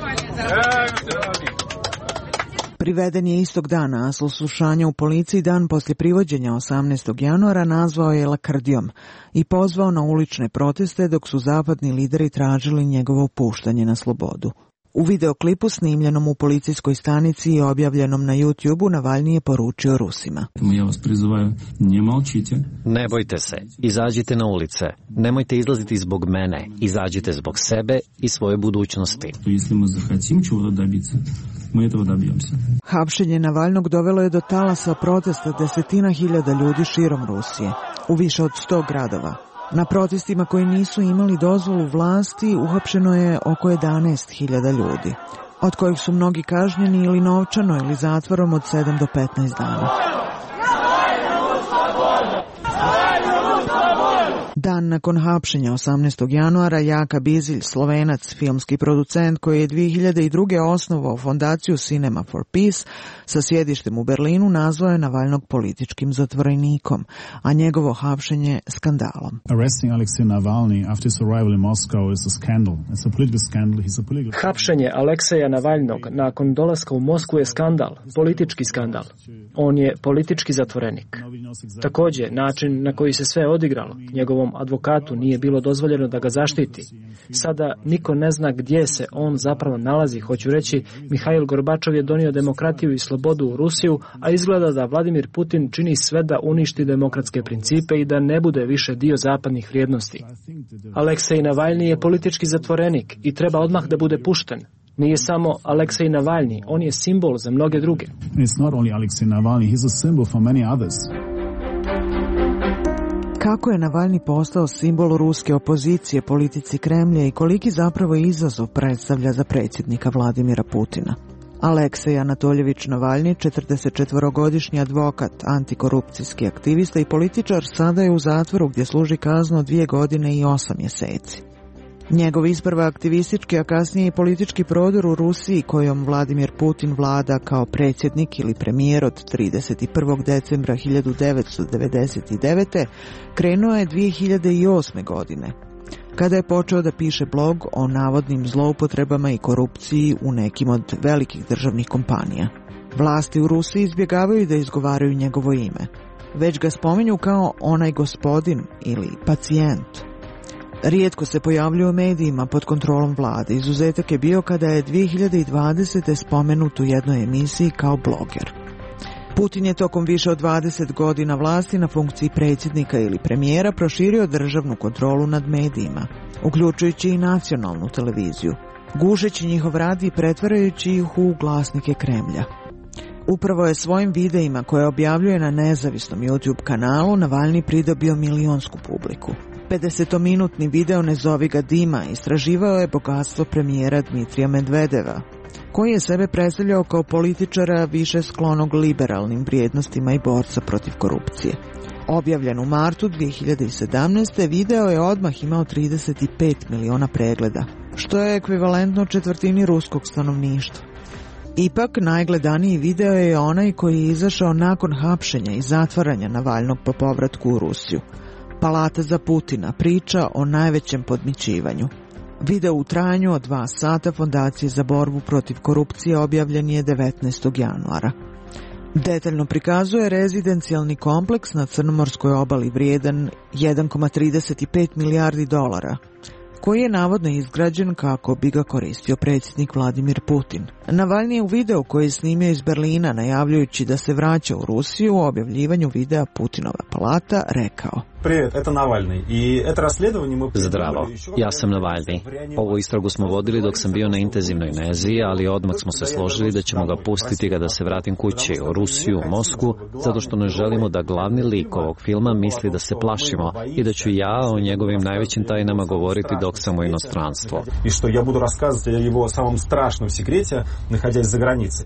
Priveden je istog dana, a slušanje u policiji dan poslije privođenja osamnaestog januara nazvao je lakrdijom i pozvao na ulične proteste dok su zapadni lideri tražili njegovo puštanje na slobodu. U videoklipu snimljenom u policijskoj stanici i objavljenom na YouTube-u Navalni je poručio Rusima. Ja vas prizivaju, ne molčite. Ne bojte se, izađite na ulice. Nemojte izlaziti zbog mene, izađite zbog sebe i svoje budućnosti. Hapšenje Navalnog dovelo je do talasa protesta desetina hiljada ljudi širom Rusije, u više od sto gradova. Na protestima koji nisu imali dozvolu vlasti uhapšeno je oko jedanaest hiljada ljudi, od kojih su mnogi kažnjeni ili novčano ili zatvorom od sedam do petnaest dana. Dan nakon hapšenja osamnaestog januara Jaka Bizilj, Slovenac, filmski producent koji je dvije hiljade druge. osnovao fondaciju Cinema for Peace sa sjedištem u Berlinu, nazvao je Navalnog političkim zatvorenikom, a njegovo hapšenje skandalom. Hapšenje Alekseja Navalnog nakon dolaska u Moskvu je skandal, politički skandal. On je politički zatvorenik. Također, način na koji se sve odigralo, njegovom advokatu nije bilo dozvoljeno da ga zaštiti. Sada niko ne zna gdje se on zapravo nalazi. Hoću reći, Mihail Gorbačov je donio demokratiju i slobodu u Rusiju, a izgleda da Vladimir Putin čini sve da uništi demokratske principe i da ne bude više dio zapadnih vrijednosti. Aleksej Navalni je politički zatvorenik i treba odmah da bude pušten. Nije samo Aleksej Navalni, on je simbol za mnoge druge. Kako je Navalni postao simbol ruske opozicije politici Kremlja i koliki zapravo izazov predstavlja za predsjednika Vladimira Putina? Aleksej Anatoljević Navalni, četrdesetčetvorogodišnji advokat, antikorupcijski aktivista i političar, sada je u zatvoru gdje služi kaznu dvije godine i osam mjeseci. Njegov isprva aktivistički, a kasnije i politički prodor u Rusiji, kojom Vladimir Putin vlada kao predsjednik ili premijer od trideset prvog decembra hiljadu devetsto devedeset devete. krenuo je dvije hiljade osme. godine, kada je počeo da piše blog o navodnim zloupotrebama i korupciji u nekim od velikih državnih kompanija. Vlasti u Rusiji izbjegavaju da izgovaraju njegovo ime, već ga spominju kao onaj gospodin ili pacijent. Rijetko se pojavljuje u medijima pod kontrolom vlade. Izuzetak je bio kada je dvije hiljade dvadesete. spomenut u jednoj emisiji kao bloger. Putin je tokom više od dvadeset godina vlasti na funkciji predsjednika ili premijera proširio državnu kontrolu nad medijima, uključujući i nacionalnu televiziju, gušeći njihov rad i pretvarajući ih u glasnike Kremlja. Upravo je svojim videima koje objavljuje na nezavisnom YouTube kanalu Navalni pridobio milionsku publiku. pedesetominutni video Ne zovi ga Dima istraživao je bogatstvo premijera Dmitrija Medvedeva, koji je sebe predstavljao kao političara više sklonog liberalnim vrijednostima i borca protiv korupcije. Objavljen u martu dvije hiljade sedamnaeste. video je odmah imao trideset pet miliona pregleda, što je ekvivalentno četvrtini ruskog stanovništva. Ipak, najgledaniji video je onaj koji je izašao nakon hapšenja i zatvaranja Navalnog po povratku u Rusiju. Palata za Putina, priča o najvećem podmićivanju. Video u trajanju od dva sata Fondacije za borbu protiv korupcije objavljen je devetnaestog januara. Detaljno prikazuje rezidencijalni kompleks na Crnomorskoj obali vrijedan jedan zarez trideset pet milijardi dolara, koji je navodno izgrađen kako bi ga koristio predsjednik Vladimir Putin. Navalni je u videu koji je snimio iz Berlina, najavljujući da se vraća u Rusiju, u objavljivanju videa Putinova palata rekao: Привет, это Навальный. И это расследование мы... Zdravo, ja sam Navalni. Ovu istragu smo vodili dok sam bio na intenzivnoj nezi, ali odmah smo se složili da ćemo ga pustiti kada se vratim kući u Rusiju, u Moskvu, zato što ne želimo da glavni lik ovog filma misli da se plašimo i da ću ja o njegovim najvećim tajnama govoriti dok sam u inostranstvu. I što ja budu рассказывать o его samom strašnom секрете, находясь за границей.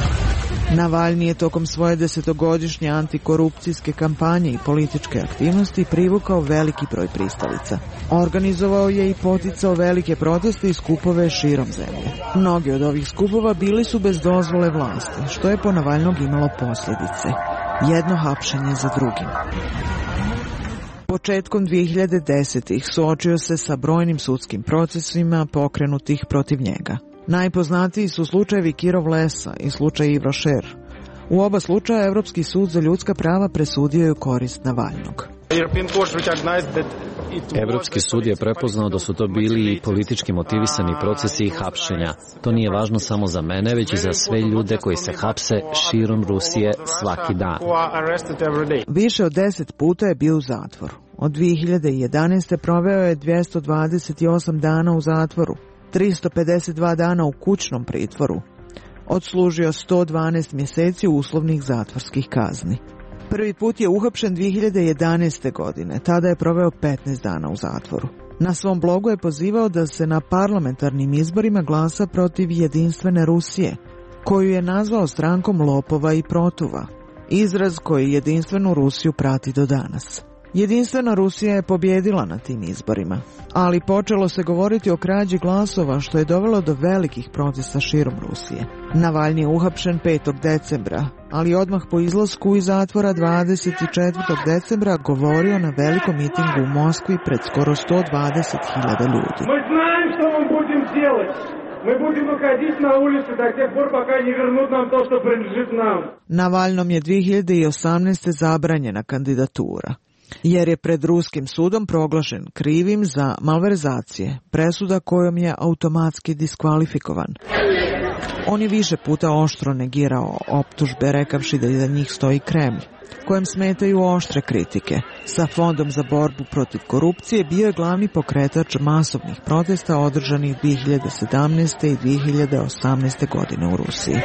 Navalni je tokom svoje desetogodišnje antikorupcijske kampanje i političke aktivnosti privukao veliki broj pristalica. Organizovao je i poticao velike proteste i skupove širom zemlje. Mnogi od ovih skupova bili su bez dozvole vlasti, što je po Navalnog imalo posljedice. Jedno hapšenje za drugim. Početkom dvije hiljade desetih. suočio se sa brojnim sudskim procesima pokrenutih protiv njega. Najpoznatiji su slučajevi Kirov Lesa i slučaj Yves Rocher. U oba slučaja Europski sud za ljudska prava presudio je u korist Navalnog. Evropski sud je prepoznao da su to bili politički motivisani procesi i hapšenja. To nije važno samo za mene, već i za sve ljude koji se hapse širom Rusije svaki dan. Više od deset puta je bio u zatvoru. Od dvije hiljade jedanaeste. proveo je dvjesto dvadeset osam dana u zatvoru, tristo pedeset dva dana u kućnom pritvoru. Odslužio sto dvanaest mjeseci uslovnih zatvorskih kazni. Prvi put je uhapšen dvije hiljade jedanaeste. godine, tada je proveo petnaest dana u zatvoru. Na svom blogu je pozivao da se na parlamentarnim izborima glasa protiv jedinstvene Rusije, koju je nazvao strankom lopova i protuva, izraz koji jedinstvenu Rusiju prati do danas. Jedinstvena Rusija je pobjedila na tim izborima, ali počelo se govoriti o krađi glasova, što je dovelo do velikih protesta širom Rusije. Navalni je uhapšen petog decembra, ali odmah po izlasku iz zatvora dvadeset četvrtog decembra govorio na velikom mitingu u Moskvi pred skoro sto dvadeset hiljada ljudi. Mi znamo što vam budemo делать. Mi budemo выходить na ulicu do тех пор, пока не вернут нам то, что принадлежит нам. Navalnom je dvije hiljade osamnaeste. zabranjena kandidatura, jer je pred ruskim sudom proglašen krivim za malverzacije, presuda kojom je automatski diskvalifikovan. On je više puta oštro negirao optužbe, rekavši da iza njih stoji Kremlj, kojem smetaju oštre kritike. Sa Fondom za borbu protiv korupcije bio je glavni pokretač masovnih protesta održanih dvije hiljade sedamnaeste. i dvije hiljade osamnaeste. godine u Rusiji.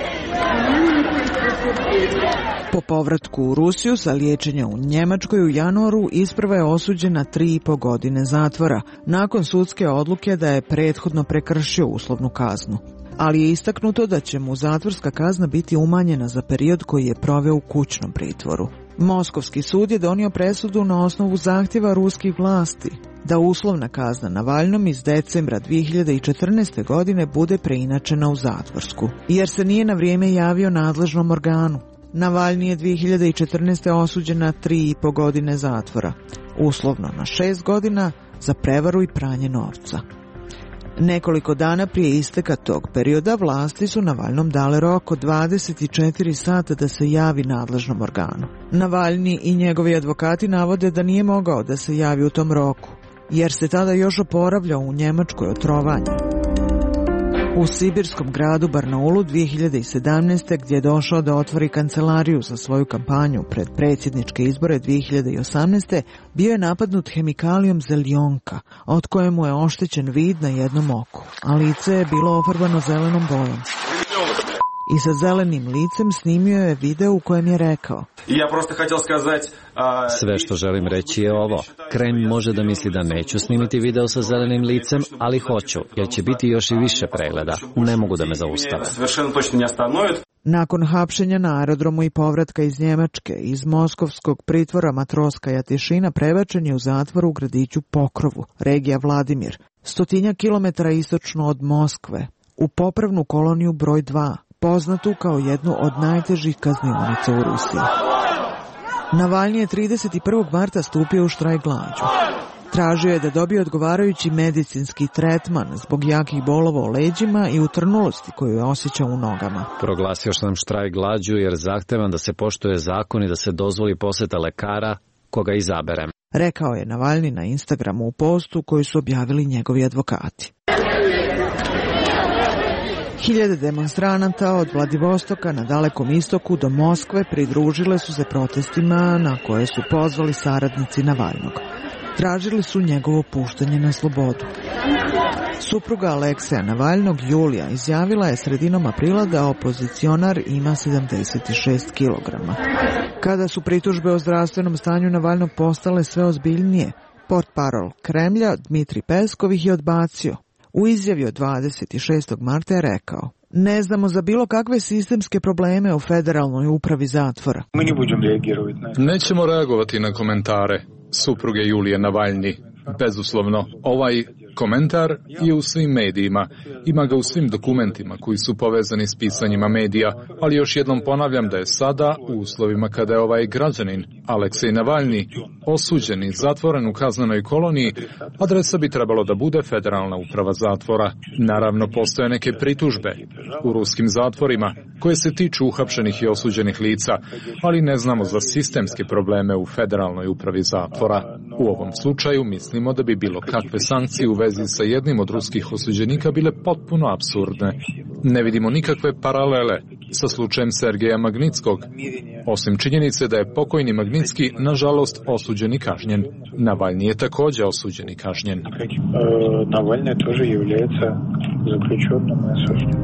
Po povratku u Rusiju sa liječenja u Njemačkoj u januaru isprva je osuđen na tri i po godine zatvora, nakon sudske odluke da je prethodno prekršio uslovnu kaznu. ali je istaknuto da će mu zatvorska kazna biti umanjena za period koji je proveo u kućnom pritvoru. Moskovski sud je donio presudu na osnovu zahtjeva ruskih vlasti da uslovna kazna Navalnom iz decembra dvije hiljade četrnaeste. godine bude preinačena u zatvorsku, jer se nije na vrijeme javio nadležnom organu. Navalni je dvije hiljade četrnaeste. osuđen na tri i po godine zatvora, uslovno na šest godina za prevaru i pranje novca. Nekoliko dana prije isteka tog perioda vlasti su Navalnom dale rok od dvadeset četiri sata da se javi nadležnom organu. Navalni i njegovi advokati navode da nije mogao da se javi u tom roku, jer se tada još oporavljao u Njemačkoj od trovanja. U sibirskom gradu Barnaulu dvije hiljade sedamnaeste. gdje je došao da otvori kancelariju za svoju kampanju pred predsjedničke izbore dvije hiljade osamnaeste. bio je napadnut hemikalijom zeljonka, od koje mu je oštećen vid na jednom oku, a lice je bilo ofarbano zelenom bojom. I sa zelenim licem snimio je video u kojem je rekao: Sve što želim reći je ovo. Kreml može da misli da neću snimiti video sa zelenim licem, ali hoću, jer će biti još i više pregleda. Ne mogu da me zaustave. Nakon hapšenja na aerodromu i povratka iz Njemačke, iz moskovskog pritvora Matroskaja Tišina prebačen je u zatvor u gradiću Pokrovu, regija Vladimir, stotinja kilometara istočno od Moskve, u popravnu koloniju broj dva, poznatu kao jednu od najtežih kaznionica u Rusiji. Navalni je trideset prvog marta stupio u štrajk glađu. Tražio je da dobije odgovarajući medicinski tretman zbog jakih bolova u leđima i utrnulosti koju je osjećao u nogama. Proglasio sam štrajk glađu jer zahtevam da se poštuje zakon i da se dozvoli poseta lekara koga izaberem, rekao je Navalni na Instagramu u postu koji su objavili njegovi advokati. Hiljade demonstranata od Vladivostoka na Dalekom istoku do Moskve pridružile su se protestima na koje su pozvali saradnici Navalnog. Tražili su njegovo puštanje na slobodu. Supruga Alekseja Navalnog, Julija, izjavila je sredinom aprila da opozicionar ima sedamdeset šest kilograma. Kada su pritužbe o zdravstvenom stanju Navalnog postale sve ozbiljnije, portparol Kremlja Dmitri Peskov ih je odbacio. U izjavi od dvadeset šestog marta je rekao: Ne znamo za bilo kakve sistemske probleme u Federalnoj upravi zatvora. Nećemo reagovati na komentare supruge Julije Navalni. Bezuslovno, ovaj komentar je u svim medijima, ima ga u svim dokumentima koji su povezani s pisanjima medija, ali još jednom ponavljam da je sada, u uslovima kada je ovaj građanin, Aleksej Navalni, osuđen i zatvoren u kaznenoj koloniji, adresa bi trebalo da bude Federalna uprava zatvora. Naravno, postoje neke pritužbe u ruskim zatvorima koje se tiču uhapšenih i osuđenih lica, ali ne znamo za sistemske probleme u Federalnoj upravi zatvora. U ovom slučaju mislimo da bi bilo kakve sankcije u vezi sa jednim od ruskih osuđenika bile potpuno apsurdne. Ne vidimo nikakve paralele sa slučajem Sergeja Magnitskog, osim činjenice da je pokojni Magnitski nažalost osuđen i kažnjen. Navalni je također osuđen i kažnjen. Navalni također является заключенным и осужденным.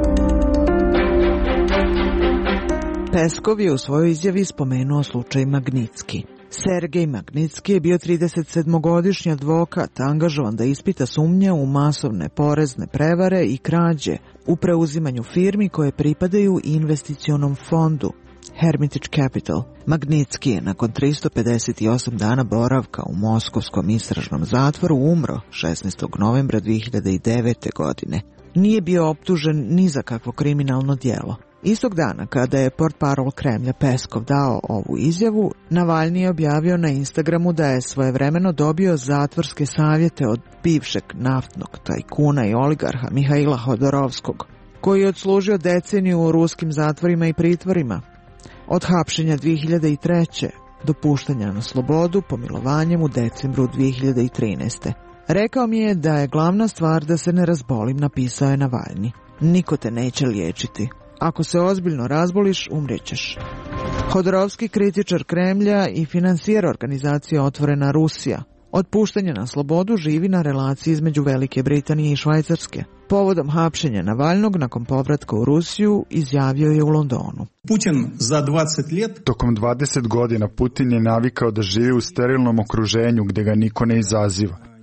Peskov je u svojoj izjavi spomenuo slučaj Magnitski. Sergej Magnitski je bio tridesetsedmogodišnji advokat, angažovan da ispita sumnje u masovne porezne prevare i krađe u preuzimanju firmi koje pripadaju investicionom fondu Hermitage Capital. Magnitski je nakon tristo pedeset osam dana boravka u moskovskom istražnom zatvoru umro šesnaestog novembra dvije hiljade devete. godine. Nije bio optužen ni za kakvo kriminalno djelo. Istog dana, kada je portparol Kremlja Peskov dao ovu izjavu, Navalni je objavio na Instagramu da je svojevremeno dobio zatvorske savjete od bivšeg naftnog tajkuna i oligarha Mihaila Hodorovskog, koji je odslužio deceniju u ruskim zatvorima i pritvorima. Od hapšenja dvije hiljade treće. do puštanja na slobodu pomilovanjem u decembru dvije hiljade trinaeste. Rekao mi je da je glavna stvar da se ne razbolim, napisao je Navalni. Niko te neće liječiti. Ako se ozbiljno razboliš, umrijećeš. Hodorovski, kritičar Kremlja i financijer organizacije Otvorena Rusija, od puštanja na slobodu živi na relaciji između Velike Britanije i Švajcarske. Povodom hapšenja Navalnog nakon povratka u Rusiju izjavio je u Londonu. Putin za dvadeset let... Tokom dvadeset godina Putin je navikao da živi u sterilnom okruženju gdje ga niko ne izaziva.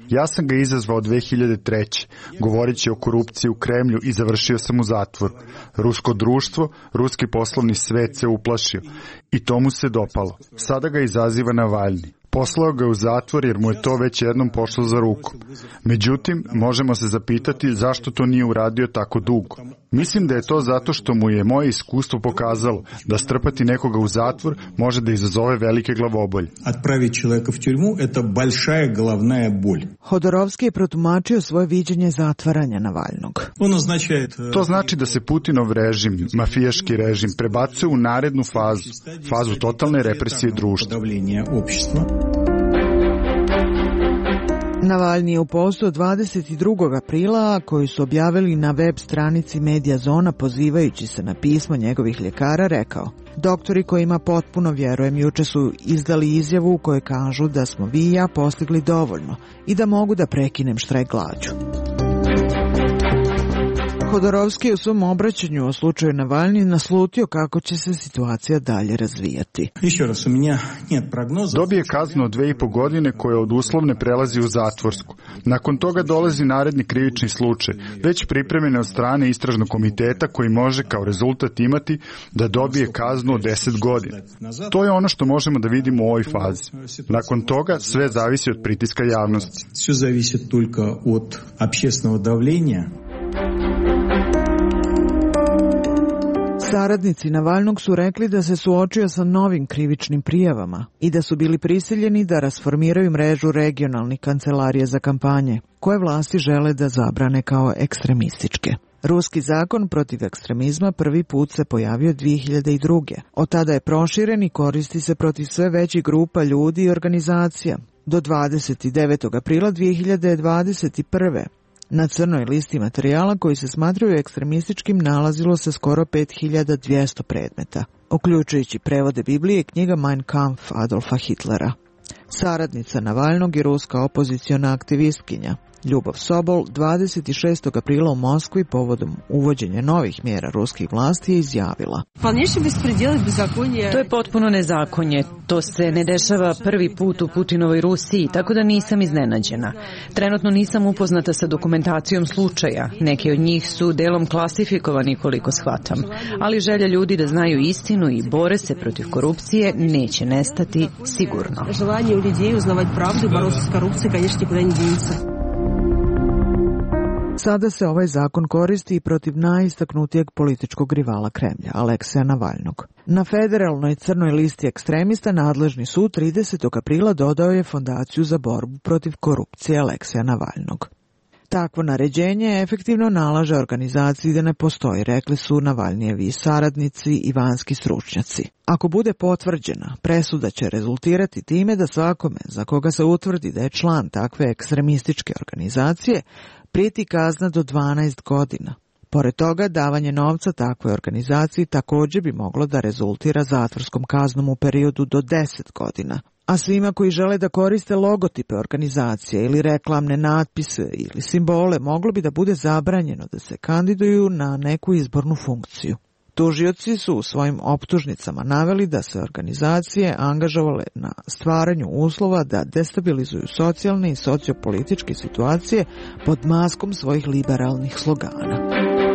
Ja sam ga izazvao dve hiljade treće. govoreći o korupciji u Kremlju i završio sam u zatvoru. Rusko društvo, ruski poslovni svet se uplašio i to mu se dopalo. Sada ga izaziva Navalni. Poslao ga u zatvor jer mu je to već jednom pošlo za ruku. Međutim, možemo se zapitati zašto to nije uradio tako dugo. Mislim da je to zato što mu je moje iskustvo pokazalo da strpati nekoga u zatvor može da izazove velike glavobolje. Отправить человека в тюрьму – это большая головная боль. Hodorovski je protumačio svoje viđenje zatvaranja Navalnog. On означает... To znači da se Putinov režim, mafijaški režim, prebacuje u narednu fazu, fazu totalne represije društva. Navalni je u postu dvadeset drugog aprila, koji su objavili na web stranici Media Zona pozivajući se na pismo njegovih ljekara, rekao: doktori kojima potpuno vjerujem juče su izdali izjavu u kojoj kažu da smo vi i ja postigli dovoljno i da mogu da prekinem štrajk glađu. Hodorovski je u svom obraćanju o slučaju Navalni naslutio kako će se situacija dalje razvijati. Dobije kaznu od dve i po godine koja od uslovne prelazi u zatvorsku. Nakon toga dolazi naredni krivični slučaj, već pripremljen od strane istražnog komiteta koji može kao rezultat imati da dobije kaznu od deset godina. To je ono što možemo da vidimo u ovoj fazi. Nakon toga sve zavisi od pritiska javnosti. Sve zavisi только od общественного давления. Saradnici Navalnog su rekli da se suočio sa novim krivičnim prijavama i da su bili prisiljeni da rasformiraju mrežu regionalnih kancelarija za kampanje, koje vlasti žele da zabrane kao ekstremističke. Ruski zakon protiv ekstremizma prvi put se pojavio dve hiljade druge. Od tada je proširen i koristi se protiv sve većih grupa ljudi i organizacija. Do dvadeset devetog aprila dve hiljade dvadeset prve. Na crnoj listi materijala koji se smatraju ekstremističkim nalazilo se skoro pet hiljada dvjesto predmeta, uključujući prevode Biblije i knjiga Mein Kampf Adolfa Hitlera. Saradnica Navalnog i ruska opoziciona aktivistkinja Ljubov Sobol dvadeset šestog aprila u Moskvi povodom uvođenja novih mjera ruskih vlasti je izjavila: To je potpuno nezakonje. To se ne dešava prvi put u Putinovoj Rusiji, tako da nisam iznenađena. Trenutno nisam upoznata sa dokumentacijom slučaja. Neki od njih su delom klasifikovani koliko shvatam. Ali želja ljudi da znaju istinu i bore se protiv korupcije neće nestati sigurno. Желание у людей узнавать правду и бороться с коррупцией, конечно, никуда не денется. Sada se ovaj zakon koristi i protiv najistaknutijeg političkog rivala Kremlja, Alekseja Navalnog. Na federalnoj crnoj listi ekstremista nadležni sud tridesetog aprila dodao je fondaciju za borbu protiv korupcije Alekseja Navalnog. Takvo naređenje efektivno nalaže organizaciji da ne postoji, rekli su Navalnijevi saradnici i vanjski stručnjaci. Ako bude potvrđena, presuda će rezultirati time da svakome za koga se utvrdi da je član takve ekstremističke organizacije prijeti kazna do dvanaest godina. Pored toga, davanje novca takvoj organizaciji također bi moglo da rezultira zatvorskom kaznom u periodu do deset godina. A svima koji žele da koriste logotipe organizacije ili reklamne natpise ili simbole moglo bi da bude zabranjeno da se kandiduju na neku izbornu funkciju. Tužioci su u svojim optužnicama naveli da se organizacije angažovale na stvaranju uslova da destabilizuju socijalne i sociopolitičke situacije pod maskom svojih liberalnih slogana.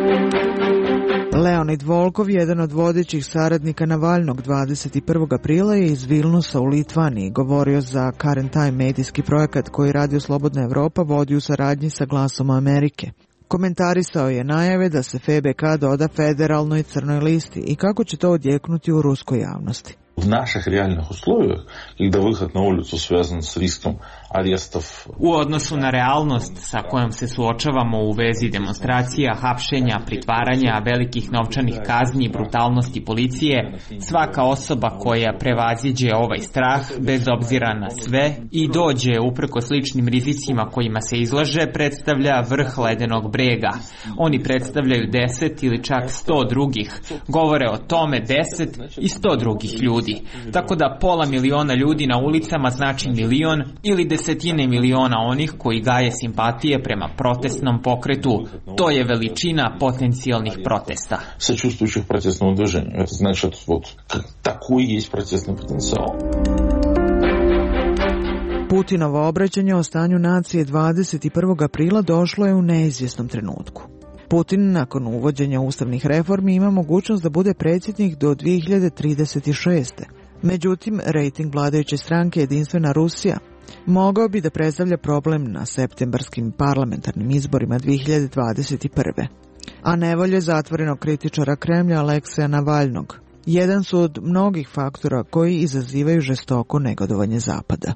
Leonid Volkov, jedan od vodećih saradnika Navalnog, dvadeset prvog aprila je iz Vilnusa u Litvaniji govorio za Current Time medijski projekat koji Radio Slobodna Evropa vodi u saradnji sa Glasom Amerike. Komentarisao je najave da se F B K doda federalnoj crnoj listi i kako će to odjeknuti u ruskoj javnosti. В наших реальных условиях, когда выход на улицу связан с риском арестов. U odnosu na realnost sa kojom se suočavamo u vezi demonstracija, hapšenja, pritvaranja, velikih novčanih kazni i brutalnosti policije, svaka osoba koja prevaziđe ovaj strah, bez obzira na sve, i dođe uprkos sličnim rizicima kojima se izlaže, predstavlja vrh ledenog brega. Oni predstavljaju deset ili čak sto drugih. Govore o tome deset i sto drugih ljudi. Tako da pola miliona ljudi na ulicama znači milion ili desetine miliona onih koji gaje simpatije prema protestnom pokretu. To je veličina potencijalnih protesta. Сочувствующих протестному движению. Это значит, вот такой есть протестный потенциал. Putinovo obraćanje o stanju nacije dvadeset prvog aprila došlo je u neizvjesnom trenutku. Putin nakon uvođenja ustavnih reformi ima mogućnost da bude predsjednik do dvije hiljade trideset šeste. Međutim, rejting vladajuće stranke Jedinstvena Rusija mogao bi da predstavlja problem na septembarskim parlamentarnim izborima dvije hiljade dvadeset prve. A nevolje zatvorenog kritičara Kremlja Alekseja Navalnog jedan su od mnogih faktora koji izazivaju žestoko negodovanje Zapada.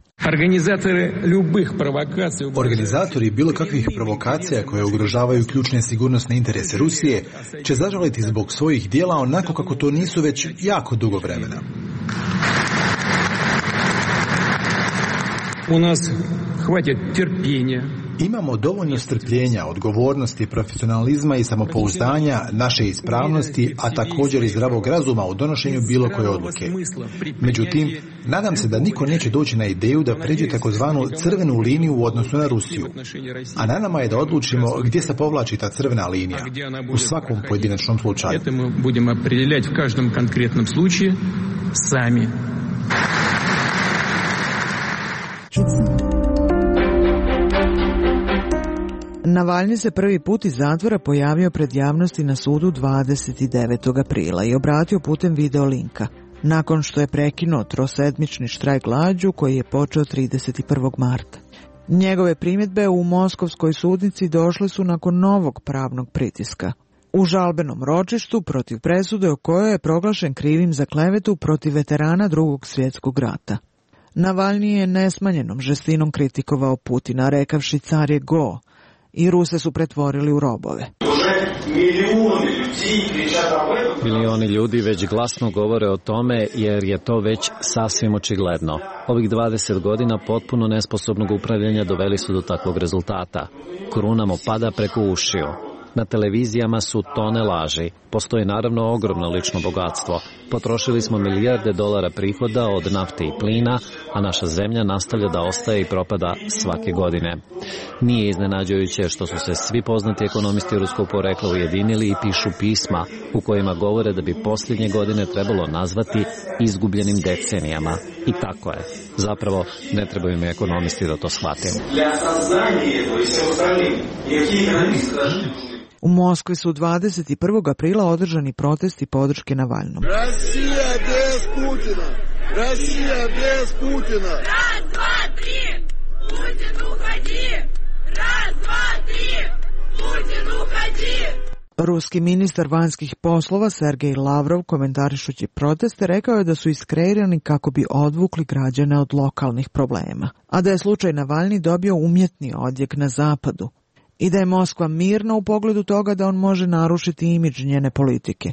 Organizatori bilo kakvih provokacija koje ugrožavaju ključne sigurnosne interese Rusije će zažaliti zbog svojih dijela onako kako to nisu već jako dugo vremena. U nas hvatit terpjenja. Imamo dovoljno strpljenja, odgovornosti, profesionalizma i samopouzdanja, naše ispravnosti, a također i zdravog razuma u donošenju bilo koje odluke. Međutim, nadam se da niko neće doći na ideju da pređe takozvanu crvenu liniju u odnosu na Rusiju. A na nama je da odlučimo gdje se povlači ta crvena linija u svakom pojedinačnom slučaju. Budemo определять в каждом конкретном случае сами. Navalni se prvi put iz zatvora pojavio pred javnosti na sudu dvadeset devetog aprila i obratio putem video linka, nakon što je prekinuo trosedmični štrajk glađu koji je počeo trideset prvog marta. Njegove primjedbe u moskovskoj sudnici došle su nakon novog pravnog pritiska. U žalbenom ročištu protiv presude o kojoj je proglašen krivim za klevetu protiv veterana Drugog svjetskog rata. Navalni je nesmanjenom žestinom kritikovao Putina, rekavši car je go, i Ruse su pretvorili u robove. Milioni ljudi već glasno govore o tome jer je to već sasvim očigledno. Ovih dvadeset godina potpuno nesposobnog upravljanja doveli su do takvog rezultata. Kruna mu pada preko ušiju. Na televizijama su tone laži. Postoji naravno ogromno lično bogatstvo. Potrošili smo milijarde dolara prihoda od nafte i plina, a naša zemlja nastavlja da ostaje i propada svake godine. Nije iznenađujuće što su se svi poznati ekonomisti ruskog porekla ujedinili i pišu pisma u kojima govore da bi posljednje godine trebalo nazvati izgubljenim decenijama. I tako je. Zapravo, ne trebaju mi ekonomisti da to shvate. U Moskvi su dvadeset prvog aprila održani protesti podrške Navalnom. Rusija bez Putina! Rusija bez Putina! Raz, dva, tri! Putin uhadi! Raz, dva, tri! Putin uhadi! Ruski ministar vanjskih poslova Sergej Lavrov, komentarišući proteste, rekao je da su iskreirani kako bi odvukli građane od lokalnih problema, a da je slučaj Navalni dobio umjetni odjek na zapadu i da je Moskva mirna u pogledu toga da on može narušiti imidž njene politike.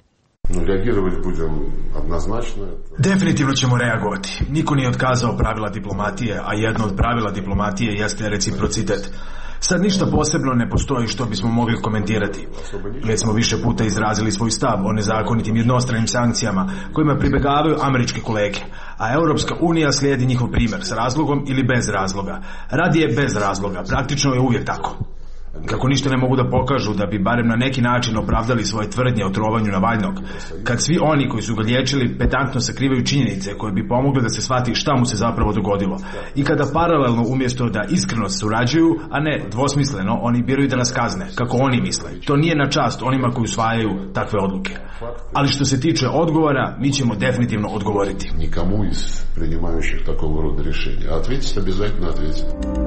Definitivno ćemo reagovati. Niko nije otkazao pravila diplomatije, a jedno od pravila diplomatije jeste reciprocitet. Sad ništa posebno ne postoji što bismo mogli komentirati. Već smo više puta izrazili svoj stav o nezakonitim jednostranim sankcijama kojima pribegavaju američke kolege, a Europska unija slijedi njihov primjer s razlogom ili bez razloga. Radije bez razloga, praktično je uvijek tako. Kako ništa ne mogu da pokažu da bi barem na neki način opravdali svoje tvrdnje o trovanju Navalnog, kad svi oni koji su ga liječili pedantno sakrivaju činjenice koje bi pomogle da se shvati šta mu se zapravo dogodilo, i kada paralelno umjesto da iskreno surađuju, a ne dvosmisleno, oni biraju da nas kazne, kako oni misle. To nije na čast onima koji usvajaju takve odluke. Ali što se tiče odgovora, mi ćemo definitivno odgovoriti. Nikomu iz priнимающих такого рода решения. Ответить обязательно ответить.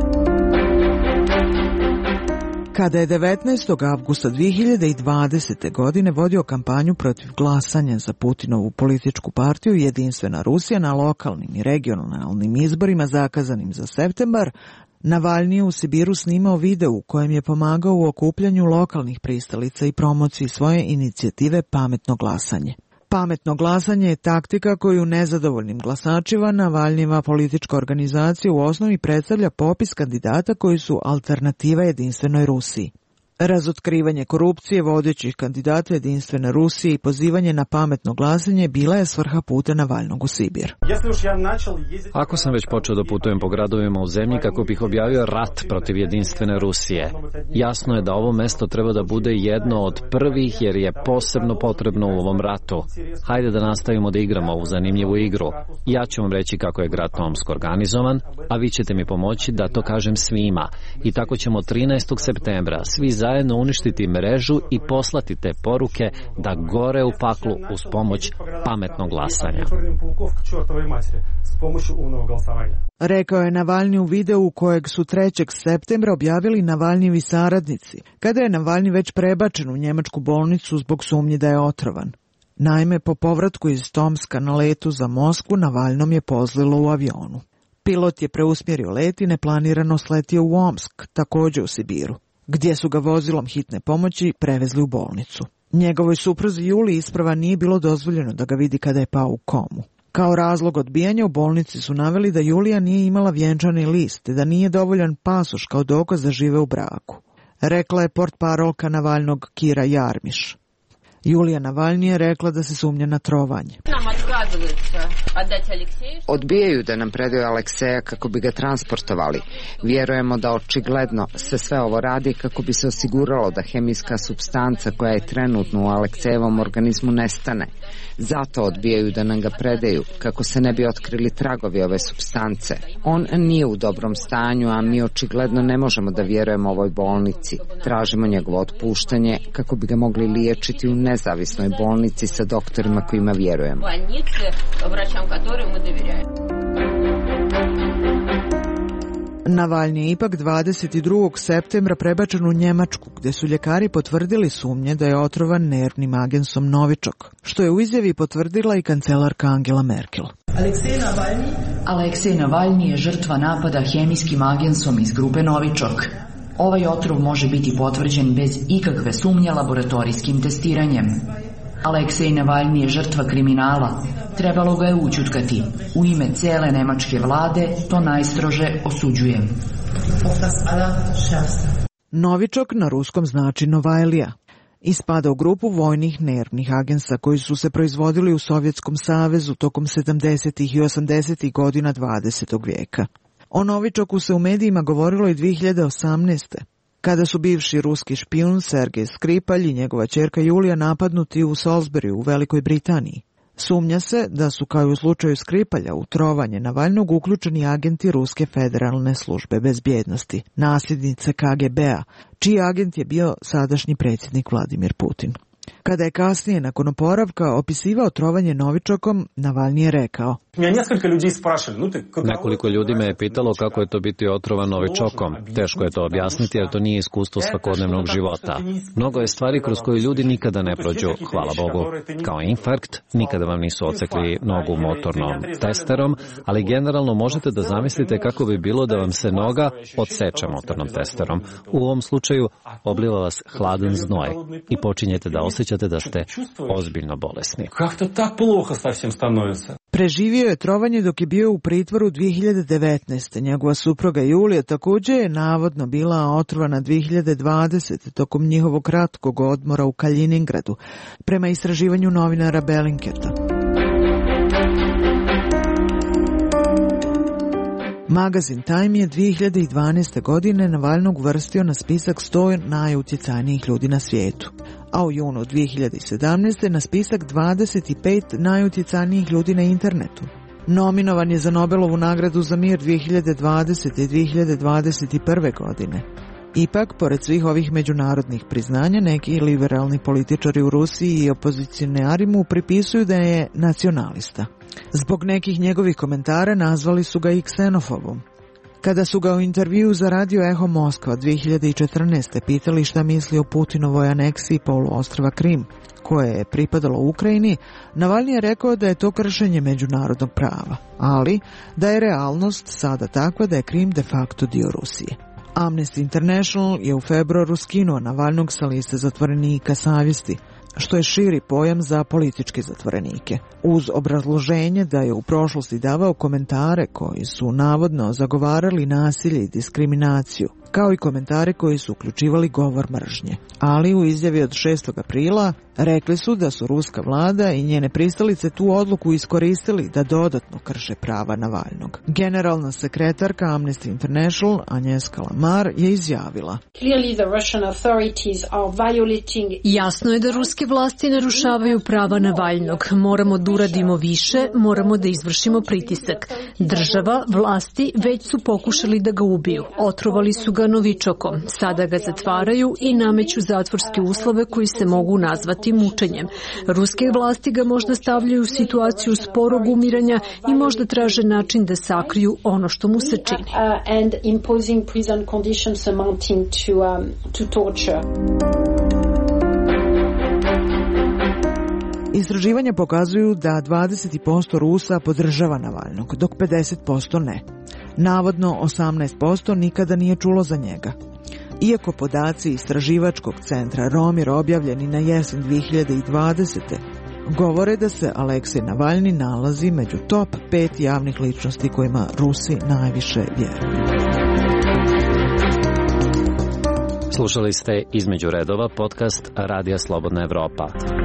Kada je devetnaestog avgusta dvije hiljade dvadesete. godine vodio kampanju protiv glasanja za Putinovu političku partiju Jedinstvena Rusija na lokalnim i regionalnim izborima zakazanim za septembar, Navalni je u Sibiru snimao video u kojem je pomagao u okupljanju lokalnih pristalica i promociji svoje inicijative Pametno glasanje. Pametno glasanje je taktika koju nezadovoljnim glasačima Navalnjeva politička organizacija u osnovi predstavlja popis kandidata koji su alternativa Jedinstvenoj Rusiji. Razotkrivanje korupcije vodećih kandidata Jedinstvene Rusije i pozivanje na pametno glasanje bila je svrha puta Navalnog u Sibir. Ako sam već počeo da putujem po gradovima u zemlji kako bih objavio rat protiv Jedinstvene Rusije, jasno je da ovo mesto treba da bude jedno od prvih jer je posebno potrebno u ovom ratu. Hajde da nastavimo da igramo ovu zanimljivu igru. Ja ću vam reći kako je grad Tomsk organizovan, a vi ćete mi pomoći da to kažem svima. I tako ćemo trinaestog septembra svi zajedno uništiti mrežu i poslati te poruke da gore u paklu uz pomoć pametnog glasanja. Rekao je Navalni u videu kojeg su trećeg septembra objavili Navalnijevi saradnici, kada je Navalni već prebačen u njemačku bolnicu zbog sumnji da je otrovan. Naime, po povratku iz Tomska na letu za Moskvu, Navalnom je pozlilo u avionu. Pilot je preusmjerio let i neplanirano sletio u Omsk, takođe u Sibiru, gdje su ga vozilom hitne pomoći prevezli u bolnicu. Njegovoj supruzi Juliji isprva nije bilo dozvoljeno da ga vidi kada je pao u komu. Kao razlog odbijanja u bolnici su naveli da Julija nije imala vjenčani list, te da nije dovoljan pasoš kao dokaz da žive u braku. Rekla je portparolka Navalnog Kira Jarmiš. Julija Navalni je rekla da se sumnja na trovanje. Odbijaju da nam predaju Alekseja kako bi ga transportovali. Vjerujemo da očigledno se sve ovo radi kako bi se osiguralo da hemijska supstanca koja je trenutno u Aleksejevom organizmu nestane. Zato odbijaju da nam ga predaju, kako se ne bi otkrili tragovi ove supstance. On nije u dobrom stanju, a mi očigledno ne možemo da vjerujemo ovoj bolnici. Tražimo njegovo otpuštanje kako bi ga mogli liječiti u nezavisnoj bolnici sa doktorima kojima vjerujemo. Navalni je ipak dvadeset drugog septembra prebačen u Njemačku, gde su ljekari potvrdili sumnje da je otrovan nervnim agensom Novičok, što je u izjavi potvrdila i kancelarka Angela Merkel. Aleksej Navalni je žrtva napada hemijskim agensom iz grupe Novičok. Ovaj otrov može biti potvrđen bez ikakve sumnje laboratorijskim testiranjem. Aleksej Navalni je žrtva kriminala. Trebalo ga je ućutkati. U ime cele nemačke vlade to najstrože osuđujem. Novičok na ruskom znači Novajlija i spada u grupu vojnih nervnih agensa koji su se proizvodili u Sovjetskom savezu tokom sedamdesetih i osamdesetih godina dvadesetog vijeka. O Novičoku se u medijima govorilo i dvije hiljade osamnaeste. kada su bivši ruski špijun Sergej Skripalj i njegova ćerka Julija napadnuti u Salisburyu u Velikoj Britaniji. Sumnja se da su, kao i u slučaju Skripalja, u trovanje Navalnog uključeni agenti Ruske federalne službe bezbjednosti, nasljednice K G B-a, čiji agent je bio sadašnji predsjednik Vladimir Putin. Kada je kasnije, nakon oporavka, opisivao trovanje Novičokom, Navalni je rekao: Nekoliko ljudi me je pitalo kako je to biti otrovan Novičokom. Teško je to objasniti jer to nije iskustvo svakodnevnog života. Mnogo je stvari kroz koje ljudi nikada ne prođu, hvala Bogu. Kao infarkt, nikada vam nisu ocekli nogu motornom testerom, ali generalno možete da zamislite kako bi bilo da vam se noga odseče motornom testerom. U ovom slučaju obliva vas hladan znoj i počinjete da osjećate da ste ozbiljno bolesni. Preživio je trovanje dok je bio u pritvoru dvije hiljade devetnaeste. Njegova supruga Julija također je navodno bila otrovana dvije hiljade dvadesete. tokom njihovog kratkog odmora u Kaliningradu, prema istraživanju novinara Bellinketa. Magazin Time je dvije hiljade dvanaeste. godine Navalnog uvrstio na spisak sto najutjecajnijih ljudi na svijetu, a u junu dvije hiljade sedamnaeste. na spisak dvadeset pet najutjecajnijih ljudi na internetu. Nominovan je za Nobelovu nagradu za mir dvije hiljade dvadesete. i dvije hiljade dvadeset prve. godine. Ipak, pored svih ovih međunarodnih priznanja, neki liberalni političari u Rusiji i opozicionari mu pripisuju da je nacionalista. Zbog nekih njegovih komentara nazvali su ga i ksenofobom. Kada su ga u intervju za radio Eho Moskva dvije hiljade četrnaeste. pitali šta misli o Putinovoj aneksiji poluostrva Krim, koje je pripadalo Ukrajini, Navalni je rekao da je to kršenje međunarodnog prava, ali da je realnost sada takva da je Krim de facto dio Rusije. Amnesty International je u februaru skinuo Navalnog sa liste zatvorenika savjesti, što je širi pojam za političke zatvorenike, uz obrazloženje da je u prošlosti davao komentare koji su navodno zagovarali nasilje i diskriminaciju. kao i komentare koji su uključivali govor mržnje. Ali u izjavi od šestog aprila rekli su da su ruska vlada i njene pristalice tu odluku iskoristili da dodatno krše prava Navalnog. Generalna sekretarka Amnesty International Agnieszka Lamar je izjavila: Jasno je da ruske vlasti narušavaju prava Navalnog. Moramo da uradimo više, moramo da izvršimo pritisak. Država, vlasti već su pokušali da ga ubiju. Otrovali su ga novičokom. Sada ga zatvaraju i nameću zatvorske uslove koji se mogu nazvati mučenjem. Ruske vlasti ga možda stavljaju u situaciju sporog umiranja i možda traže način da sakriju ono što mu se čini. Istraživanja pokazuju da dvadeset posto Rusa podržava Navalnog, dok pedeset posto ne. Navodno osamnaest posto nikada nije čulo za njega. Iako podaci istraživačkog centra Romir objavljeni na jesen dve hiljade dvadesete. govore da se Aleksej Navalni nalazi među top pet javnih ličnosti kojima Rusi najviše vjeruju. Slušali ste Između redova podcast Radija Slobodna Evropa.